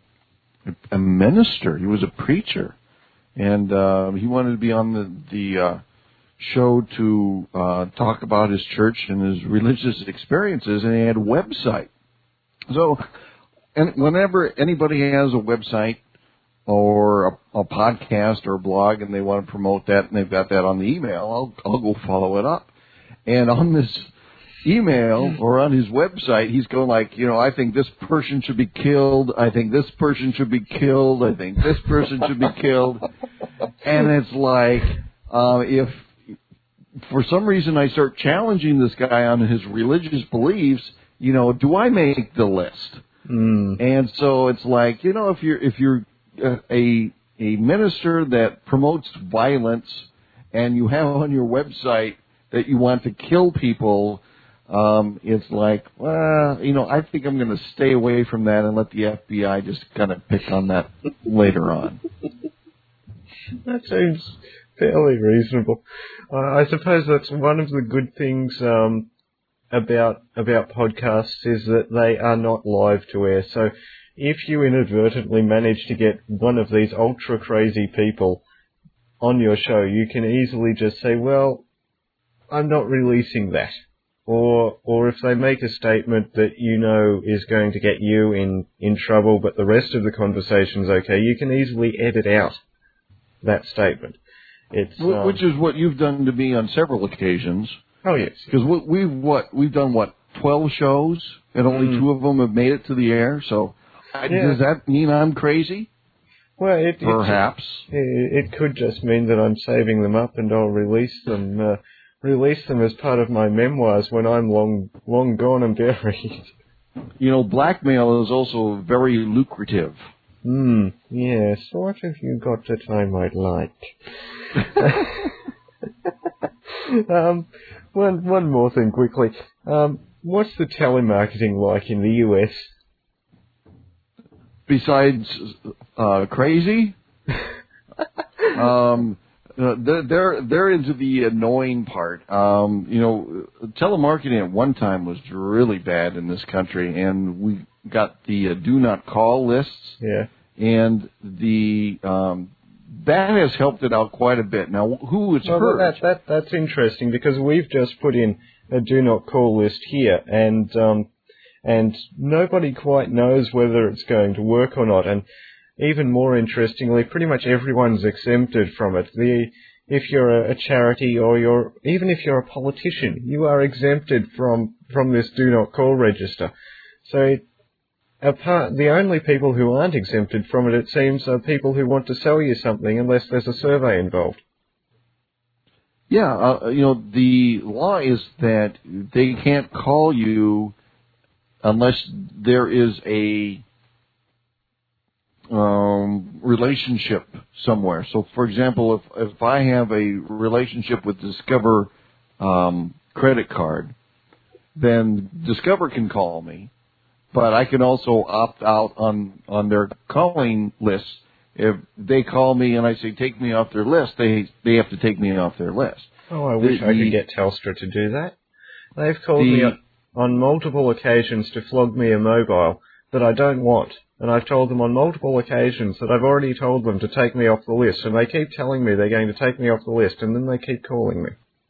a minister. He was a preacher, and uh, he wanted to be on the the uh, show to uh, talk about his church and his religious experiences, and he had a website. So, and whenever anybody has a website or a, a podcast or a blog and they want to promote that and they've got that on the email, I'll, I'll go follow it up. And on this email or on his website, he's going like, you know, I think this person should be killed. I think this person should be killed. I think this person should be killed. And it's like, uh, if for some reason I start challenging this guy on his religious beliefs, you know, do I make the list? Mm. And so it's like, you know, if you're if you're a a minister that promotes violence and you have on your website that you want to kill people, um, it's like, well, you know, I think I'm going to stay away from that and let the F B I just kind of pick on that later on. That seems fairly reasonable. Uh, I suppose that's one of the good things um, about about podcasts is that they are not live to air. So if you inadvertently manage to get one of these ultra crazy people on your show, you can easily just say, well, I'm not releasing that. Or or if they make a statement that you know is going to get you in, in trouble, but the rest of the conversation's okay, you can easily edit out that statement. It's um, which is what you've done to me on several occasions. Oh yes, because we've what we've done what twelve shows, and only mm. two of them have made it to the air. So yeah. Does that mean I'm crazy? Well, it, perhaps it, it could just mean that I'm saving them up and I'll release them. Uh, release them as part of my memoirs when I'm long long gone and buried. You know, blackmail is also very lucrative. Hmm, yes. What have you got that I might like? um, one, one more thing quickly. Um, what's the telemarketing like in the U S? Besides uh, crazy? um... Uh, they're, they're they're into the annoying part. Um, you know, telemarketing at one time was really bad in this country, and we got the uh, do not call lists. Yeah. And the um, that has helped it out quite a bit. Now, who it's well, hurt? That, that that's interesting because we've just put in a do not call list here, and um, and nobody quite knows whether it's going to work or not. And even more interestingly, pretty much everyone's exempted from it. The if you're a, a charity or you're even if you're a politician, you are exempted from from this do not call register. So. It, Apart, the only people who aren't exempted from it, it seems, are people who want to sell you something unless there's a survey involved. Yeah, uh, you know, the law is that they can't call you unless there is a um, relationship somewhere. So, for example, if, if I have a relationship with Discover um, credit card, then Discover can call me. But I can also opt out on, on their calling list. If they call me and I say, take me off their list, they they have to take me off their list. Oh, I wish the, I could get Telstra to do that. They've called the, me up on multiple occasions to flog me a mobile that I don't want. And I've told them on multiple occasions that I've already told them to take me off the list. And they keep telling me they're going to take me off the list, and then they keep calling me.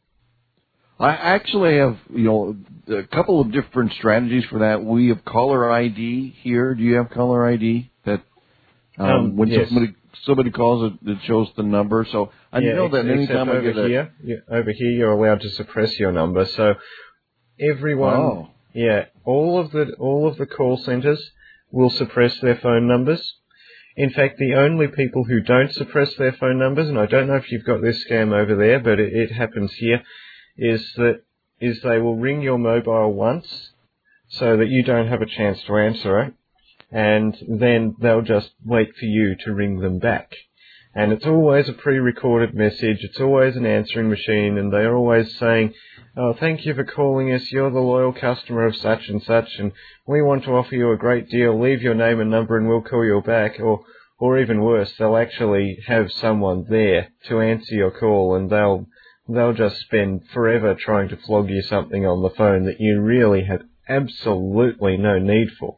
I actually have, you know, a couple of different strategies for that. We have caller I D here. Do you have caller I D? That um, um, when yes. somebody somebody calls, it, it shows the number. So I yeah, know that except anytime I over get a here, you, over here, you're allowed to suppress your number. So everyone, oh. yeah, all of the all of the call centres will suppress their phone numbers. In fact, the only people who don't suppress their phone numbers, and I don't know if you've got this scam over there, but it, it happens here. Is that is they will ring your mobile once so that you don't have a chance to answer it, and then they'll just wait for you to ring them back. And it's always a pre-recorded message, it's always an answering machine, and they're always saying, oh, thank you for calling us, you're the loyal customer of such and such, and we want to offer you a great deal, leave your name and number and we'll call you back. Or or even worse, they'll actually have someone there to answer your call, and they'll They'll just spend forever trying to flog you something on the phone that you really had absolutely no need for.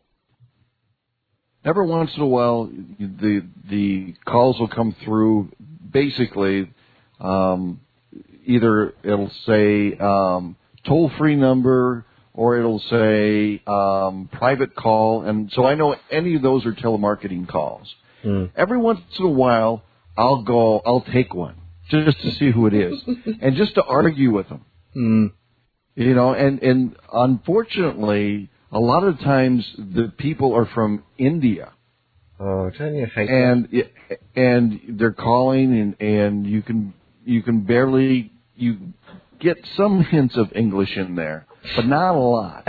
Every once in a while, the the calls will come through. Basically, um, either it'll say um, toll-free number or it'll say um, private call, and so I know any of those are telemarketing calls. Mm. Every once in a while, I'll go, I'll take one. Just to see who it is, and just to argue with them. Mm. You know, and, and unfortunately, a lot of times the people are from India. Oh, don't you hate and, that? And they're calling, and, and you can you can barely you get some hints of English in there, but not a lot.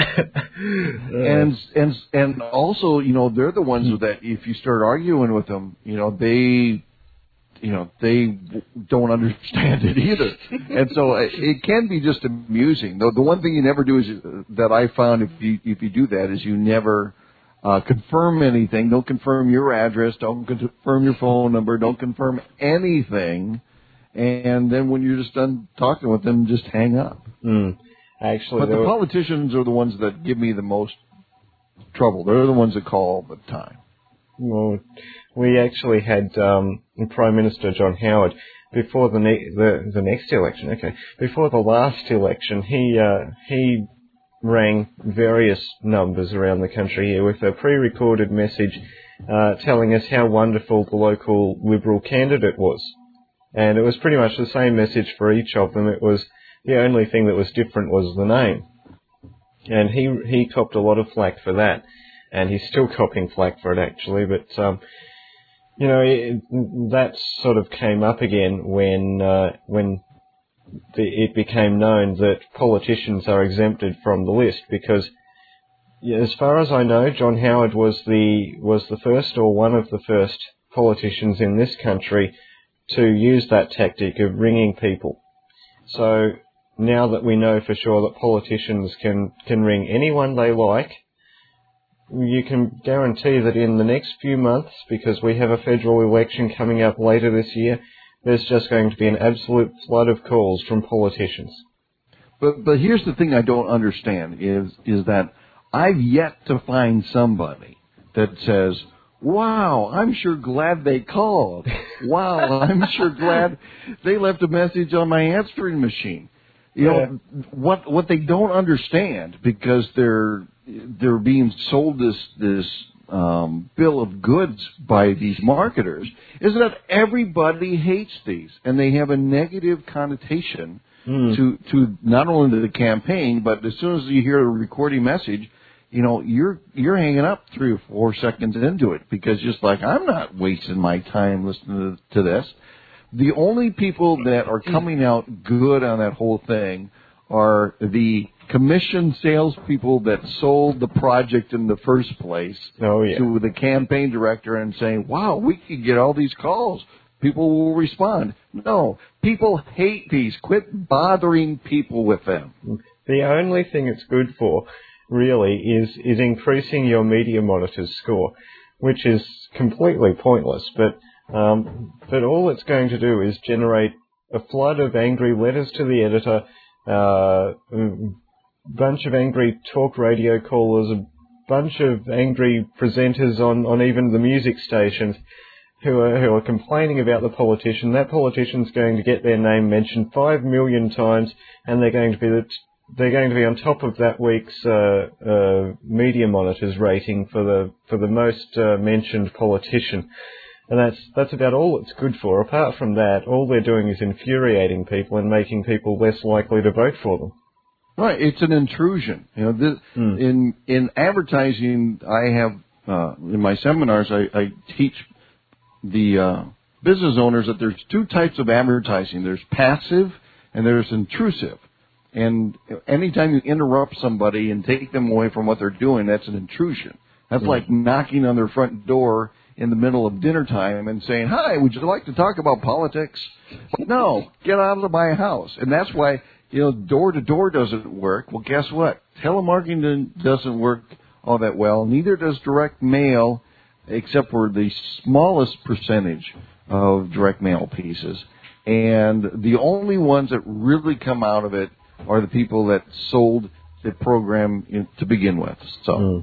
and and and also, you know, they're the ones that if you start arguing with them, you know, they. You know, they don't understand it either. And so it can be just amusing. The, the one thing you never do is that I found if you if you do that is you never uh, confirm anything. Don't confirm your address. Don't confirm your phone number. Don't confirm anything. And then when you're just done talking with them, just hang up. Mm. Actually, but the were... politicians are the ones that give me the most trouble. They're the ones that call all the time. Well, we actually had um, Prime Minister John Howard before the, ne- the the next election. Okay, before the last election, he uh, he rang various numbers around the country here with a pre-recorded message uh, telling us how wonderful the local Liberal candidate was, and it was pretty much the same message for each of them. It was the only thing that was different was the name, and he he copped a lot of flack for that. And he's still copping flack for it, actually. But, um, you know, it, that sort of came up again when uh, when the, it became known that politicians are exempted from the list. Because, yeah, as far as I know, John Howard was the was the first or one of the first politicians in this country to use that tactic of ringing people. So now that we know for sure that politicians can, can ring anyone they like, you can guarantee that in the next few months, because we have a federal election coming up later this year, there's just going to be an absolute flood of calls from politicians. But but here's the thing I don't understand is is that I've yet to find somebody that says, wow, I'm sure glad they called. Wow, I'm sure glad they left a message on my answering machine. You know, yeah. what what they don't understand, because they're they're being sold this this um, bill of goods by these marketers, is that everybody hates these, and they have a negative connotation mm. to to not only the campaign, but as soon as you hear a recording message, you know, you're you're hanging up three or four seconds into it, because just like, I'm not wasting my time listening to, to this. The only people that are coming out good on that whole thing are the commission salespeople that sold the project in the first place oh, yeah. to the campaign director and saying, wow, we could get all these calls. People will respond. No, people hate these. Quit bothering people with them. The only thing it's good for, really, is, is increasing your Media Monitor's score, which is completely pointless, but Um, but all it's going to do is generate a flood of angry letters to the editor, uh, a bunch of angry talk radio callers, a bunch of angry presenters on, on even the music stations who are, who are complaining about the politician. That politician's going to get their name mentioned five million times, and they're going to be the, they're going to be on top of that week's uh, uh, Media Monitors rating for the for the most uh, mentioned politician. And that's that's about all it's good for. Apart from that, all they're doing is infuriating people and making people less likely to vote for them. Right, it's an intrusion. You know, this, mm. in in advertising, I have uh, in my seminars, I, I teach the uh, business owners that there's two types of advertising. There's passive and there's intrusive. And anytime you interrupt somebody and take them away from what they're doing, that's an intrusion. That's mm. like knocking on their front door in the middle of dinner time and saying, hi, would you like to talk about politics? No, get out of my house. And that's why, you know, door-to-door doesn't work. Well, guess what? Telemarketing doesn't work all that well. Neither does direct mail, except for the smallest percentage of direct mail pieces. And the only ones that really come out of it are the people that sold the program in, to begin with. So, mm.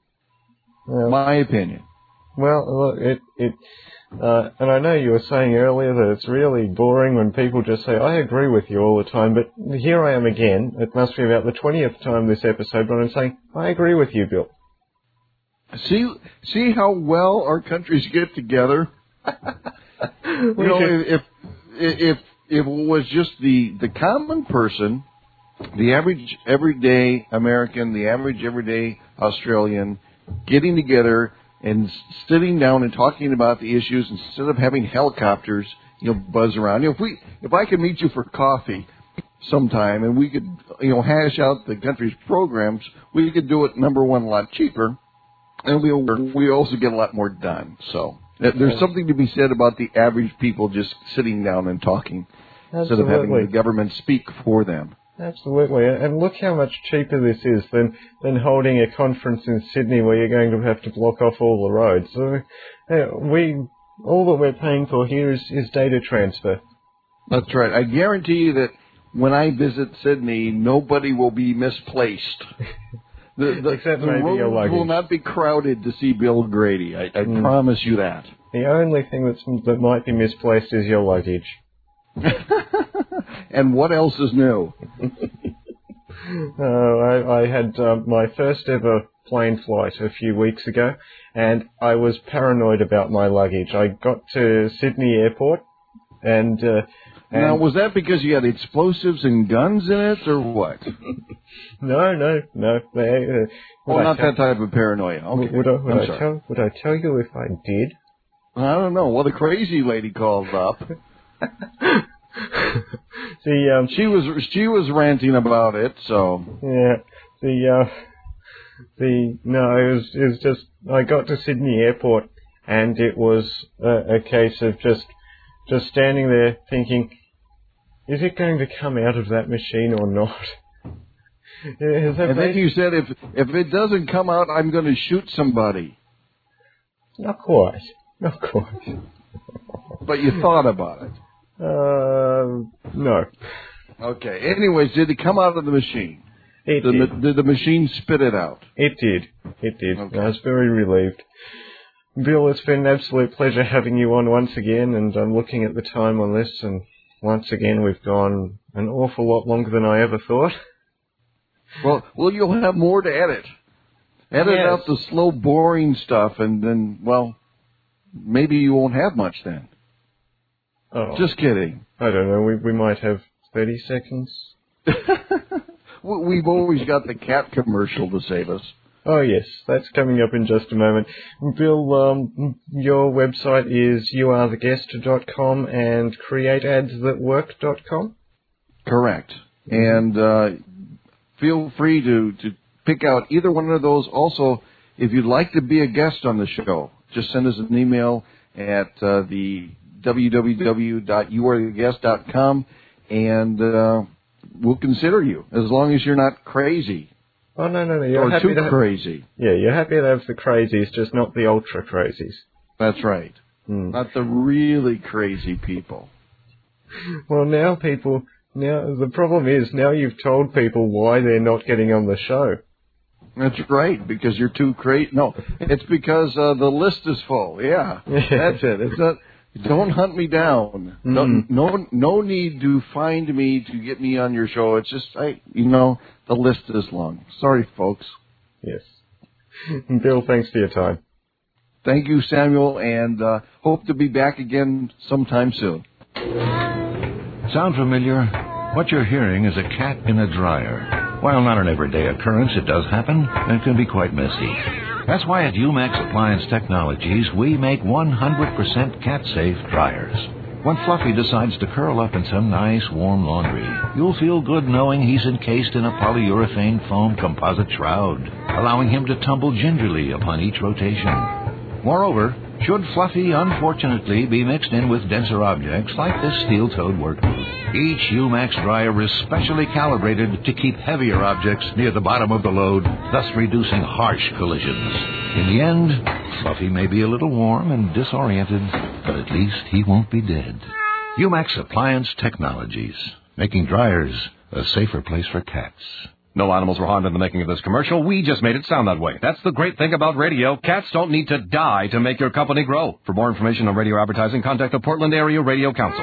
well, my opinion. Well, look, it, it, uh, and I know you were saying earlier that it's really boring when people just say, I agree with you all the time, but here I am again. It must be about the twentieth time this episode, but I'm saying, I agree with you, Bill. See, see how well our countries get together? you know, if, if, if it was just the, the common person, the average everyday American, the average everyday Australian getting together and sitting down and talking about the issues instead of having helicopters, you know, buzz around. You know, if we, if I could meet you for coffee sometime and we could, you know, hash out the country's programs, we could do it, number one, a lot cheaper, and we we also get a lot more done. So there's something to be said about the average people just sitting down and talking Absolutely. Instead of having the government speak for them. Absolutely, and look how much cheaper this is than, than holding a conference in Sydney where you're going to have to block off all the roads. So, we, all that we're paying for here is, is data transfer. That's right. I guarantee you that when I visit Sydney, nobody will be misplaced. The, the, Except the maybe roads your luggage. will not be crowded to see Bill Grady. I, I mm. promise you that. The only thing that's, that might be misplaced is your luggage. And what else is new? uh, I, I had uh, my first ever plane flight a few weeks ago, and I was paranoid about my luggage. I got to Sydney Airport, and, uh, and now was that because you had explosives and guns in it, or what? no, no, no. Uh, well, not that type of paranoia. Okay. Would I, would I tell? Would I tell you if I did? I don't know. Well, the crazy lady called up. the um, she was she was ranting about it, so yeah. The uh, the no, it was it was just I got to Sydney Airport, and it was a, a case of just just standing there thinking, is it going to come out of that machine or not? And then made... you said, if if it doesn't come out, I'm going to shoot somebody. Not quite, not quite. But you thought about it. Uh, no. Okay. Anyways, did it come out of the machine? It did. did. The, did the machine spit it out? It did. It did. Okay. I was very relieved. Bill, it's been an absolute pleasure having you on once again, and I'm looking at the time on this, and once again we've gone an awful lot longer than I ever thought. Well, well, you'll have more to edit. Edit Yes. out the slow, boring stuff, and then, well, maybe you won't have much then. Oh, Just kidding. I don't know. We we might have thirty seconds. We've always got the cat commercial to save us. Oh yes, that's coming up in just a moment. Bill, um, your website is you are the guest dot com and create ads that work dot com? Correct. And uh, feel free to, to pick out either one of those. Also, if you'd like to be a guest on the show, just send us an email at uh, the w w w dot you are the guest dot com, and uh, we'll consider you, as long as you're not crazy. Oh, no, no, no. You're or happy too to have, crazy. Yeah, you're happy to have the crazies, just not the ultra crazies. That's right. Hmm. Not the really crazy people. Well, now people, now the problem is, now you've told people why they're not getting on the show. That's right, because you're too crazy. No, it's because uh, the list is full. Yeah, that's it. It's not. Don't hunt me down. Mm. No, no, no need to find me to get me on your show. It's just, I, you know, the list is long. Sorry, folks. Yes. Bill, thanks for your time. Thank you, Samuel, and uh, hope to be back again sometime soon. Sound familiar? What you're hearing is a cat in a dryer. While not an everyday occurrence, it does happen, and can be quite messy. That's why at UMAX Appliance Technologies, we make one hundred percent cat-safe dryers. When Fluffy decides to curl up in some nice warm laundry, you'll feel good knowing he's encased in a polyurethane foam composite shroud, allowing him to tumble gingerly upon each rotation. Moreover, should Fluffy unfortunately be mixed in with denser objects like this steel-toed workman, each UMAX dryer is specially calibrated to keep heavier objects near the bottom of the load, thus reducing harsh collisions. In the end, Fluffy may be a little warm and disoriented, but at least he won't be dead. UMAX Appliance Technologies, making dryers a safer place for cats. No animals were harmed in the making of this commercial. We just made it sound that way. That's the great thing about radio. Cats don't need to die to make your company grow. For more information on radio advertising, contact the Portland Area Radio Council.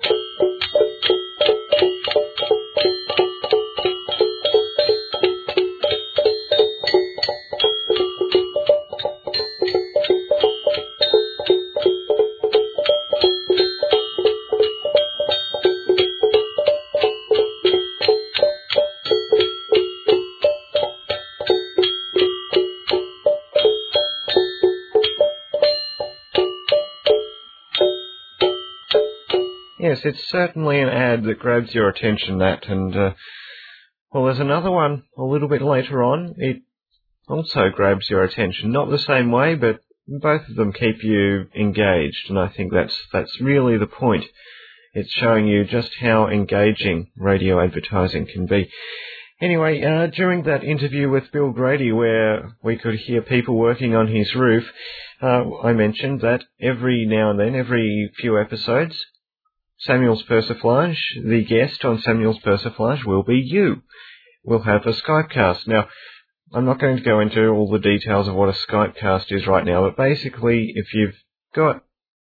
Yes, it's certainly an ad that grabs your attention, that, and, uh, well, there's another one a little bit later on. It also grabs your attention. Not the same way, but both of them keep you engaged, and I think that's that's really the point. It's showing you just how engaging radio advertising can be. Anyway, uh, during that interview with Bill Grady, where we could hear people working on his roof, uh, I mentioned that every now and then, every few episodes, Samuel's Persiflage, the guest on Samuel's Persiflage, will be you. We'll have a Skypecast. Now, I'm not going to go into all the details of what a Skypecast is right now, but basically, if you've got,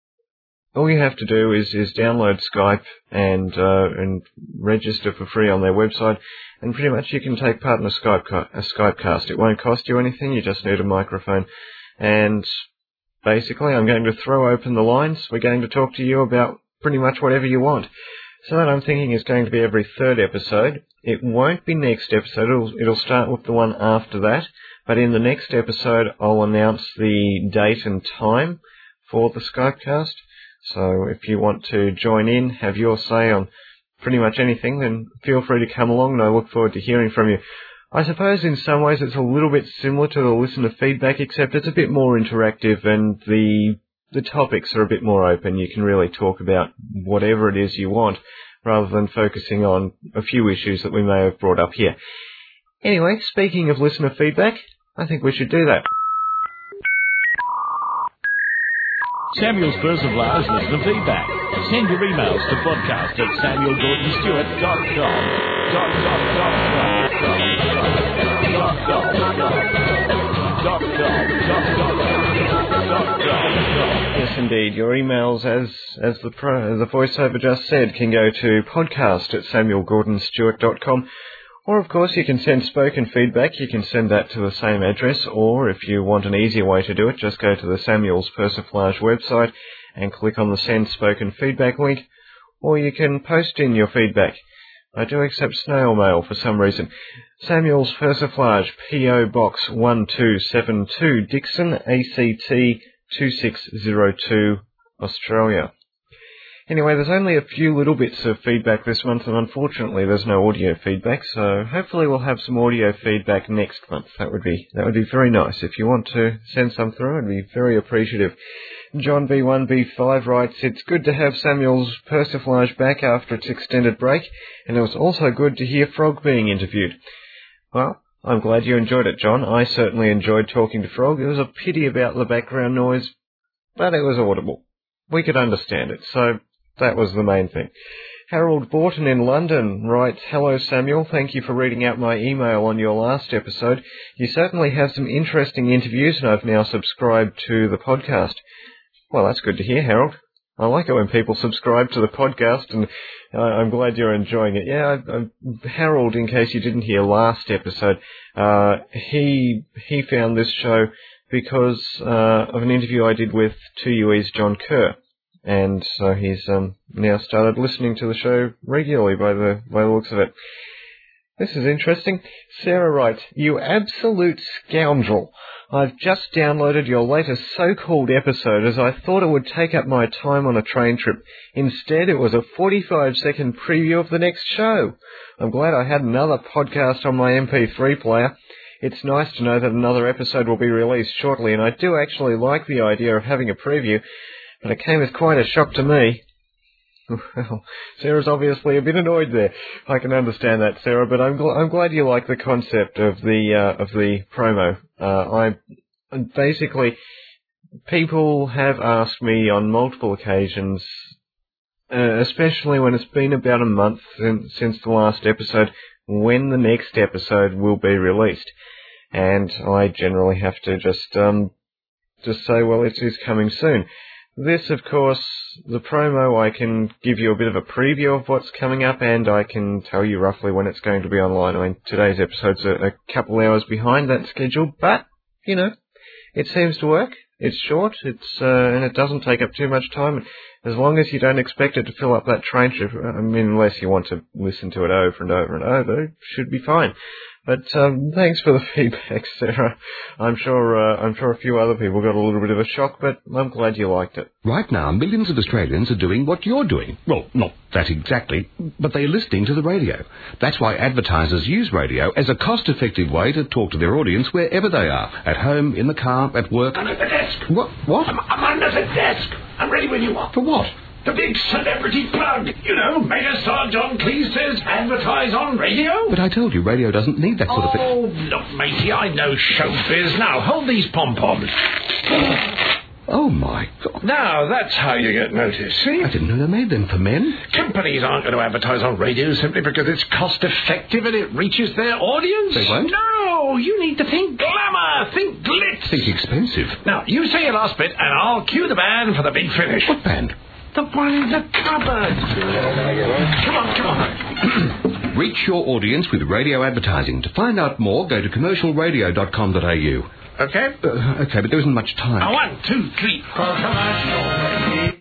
all you have to do is, is download Skype and uh, and register for free on their website, and pretty much you can take part in a Skype a Skypecast. It won't cost you anything. You just need a microphone, and basically, I'm going to throw open the lines. We're going to talk to you about pretty much whatever you want. So that I'm thinking is going to be every third episode. It won't be next episode. It'll, it'll start with the one after that. But in the next episode, I'll announce the date and time for the Skypecast. So if you want to join in, have your say on pretty much anything, then feel free to come along, and I look forward to hearing from you. I suppose in some ways it's a little bit similar to the listener feedback, except it's a bit more interactive, and the the topics are a bit more open. You can really talk about whatever it is you want, rather than focusing on a few issues that we may have brought up here. Anyway, speaking of listener feedback, I think we should do that. Samuel's Persiflage listener feedback. Send your emails to podcast at samuel gordon stewart dot com. Dot, dot, dot, dot, dot, dot, dot, dot, dot, dot. Yes, indeed. Your emails, as as the pro, as the voiceover just said, can go to podcast at samuel gordon stewart dot com. Or, of course, you can send spoken feedback. You can send that to the same address. Or, if you want an easier way to do it, just go to the Samuel's Persiflage website and click on the Send Spoken Feedback link. Or you can post in your feedback. I do accept snail mail for some reason. Samuel's Persiflage, P O Box one two seven two, Dixon, A C T two six zero two, Australia. Anyway, there's only a few little bits of feedback this month, and unfortunately there's no audio feedback, so hopefully we'll have some audio feedback next month. That would be that would be very nice. If you want to send some through, I'd be very appreciative. John B one B five writes, it's good to have Samuel's Persiflage back after its extended break, and it was also good to hear Frog being interviewed. Well, I'm glad you enjoyed it, John. I certainly enjoyed talking to Frog. It was a pity about the background noise, but it was audible. We could understand it, so that was the main thing. Harold Borton in London writes, hello Samuel, thank you for reading out my email on your last episode. You certainly have some interesting interviews, and I've now subscribed to the podcast. Well, that's good to hear, Harold. I like it when people subscribe to the podcast, and uh, I'm glad you're enjoying it. Yeah, I, I, Harold, in case you didn't hear last episode, uh, he he found this show because uh, of an interview I did with two U E's John Kerr. And so he's um, now started listening to the show regularly by the by the looks of it. This is interesting. Sarah writes, you absolute scoundrel. I've just downloaded your latest so-called episode as I thought it would take up my time on a train trip. Instead, it was a forty-five second preview of the next show. I'm glad I had another podcast on my M P three player. It's nice to know that another episode will be released shortly, and I do actually like the idea of having a preview, but it came as quite a shock to me. Well, Sarah's obviously a bit annoyed there. I can understand that, Sarah, but I'm, gl- I'm glad you like the concept of the uh, of the promo. Uh, I basically, people have asked me on multiple occasions, uh, especially when it's been about a month since, since the last episode, when the next episode will be released, and I generally have to just um just say, well, it is coming soon. This, of course, the promo, I can give you a bit of a preview of what's coming up, and I can tell you roughly when it's going to be online. I mean, today's episode's a, a couple hours behind that schedule, but, you know, it seems to work. It's short, it's uh, and it doesn't take up too much time. As long as you don't expect it to fill up that train trip, I mean, unless you want to listen to it over and over and over, it should be fine. But um, thanks for the feedback, Sarah. I'm sure uh, I'm sure a few other people got a little bit of a shock, but I'm glad you liked it. Right now, millions of Australians are doing what you're doing. Well, not that exactly, but they're listening to the radio. That's why advertisers use radio as a cost-effective way to talk to their audience wherever they are. At home, in the car, at work. I'm at the desk. What? What? I'm, I'm under the desk. I'm ready when you are. For what? The big celebrity plug. You know, megastar John Cleese says advertise on radio. But I told you, radio doesn't need that sort of thing. Oh, look, matey, I know showbiz. Now, hold these pom-poms. Oh, my God. Now, that's how you get noticed, see? I didn't know they made them for men. Companies aren't going to advertise on radio simply because it's cost-effective and it reaches their audience. They won't? No, you need to think glamour, think glitz. Think expensive. Now, you say your last bit and I'll cue the band for the big finish. What band? The one in the cupboard. Come on, come on. Reach your audience with radio advertising. To find out more, go to commercial radio dot com dot a u. Okay? Uh, okay, but there isn't much time. Oh, one, two, three. Commercial.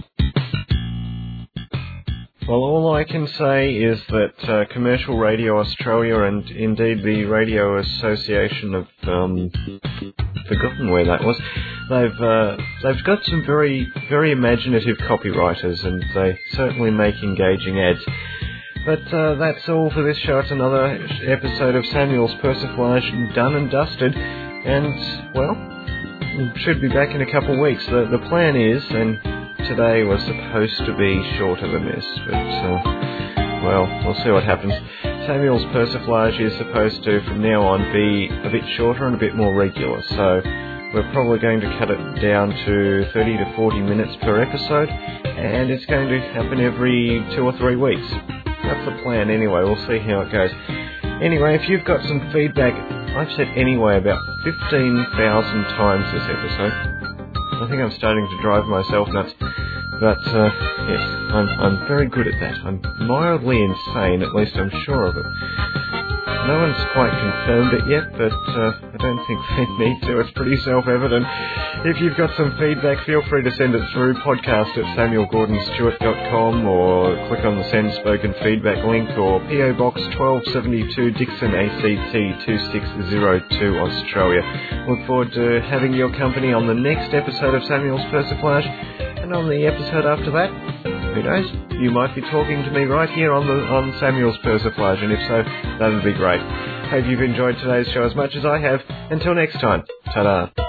Well, all I can say is that uh, Commercial Radio Australia and indeed the Radio Association of um, forgotten where that was. They've uh, they've got some very very imaginative copywriters, and they certainly make engaging ads. But uh, that's all for this show. It's another episode of Samuel's Persiflage done and dusted, and well, should be back in a couple of weeks. The the plan is, and today was supposed to be shorter than this, but uh, well, we'll see what happens. Samuel's Persiflage is supposed to, from now on, be a bit shorter and a bit more regular, so we're probably going to cut it down to thirty to forty minutes per episode, and it's going to happen every two or three weeks. That's the plan anyway. We'll see how it goes. Anyway, if you've got some feedback, I've said anyway about fifteen thousand times this episode. I think I'm starting to drive myself nuts. But, uh, yes, I'm, I'm very good at that. I'm mildly insane, at least I'm sure of it. No one's quite confirmed it yet, but uh, I don't think they need to. It's pretty self-evident. If you've got some feedback, feel free to send it through podcast at samuel gordon stewart dot com, or click on the Send Spoken Feedback link, or P O Box twelve seventy-two, Dixon, A C T two six zero two, Australia. Look forward to having your company on the next episode of Samuel's Persiflage, and on the episode after that, who knows, you might be talking to me right here on the on Samuel's Persiflage, and if so, that would be great. Hope you've enjoyed today's show as much as I have. Until next time, ta-da.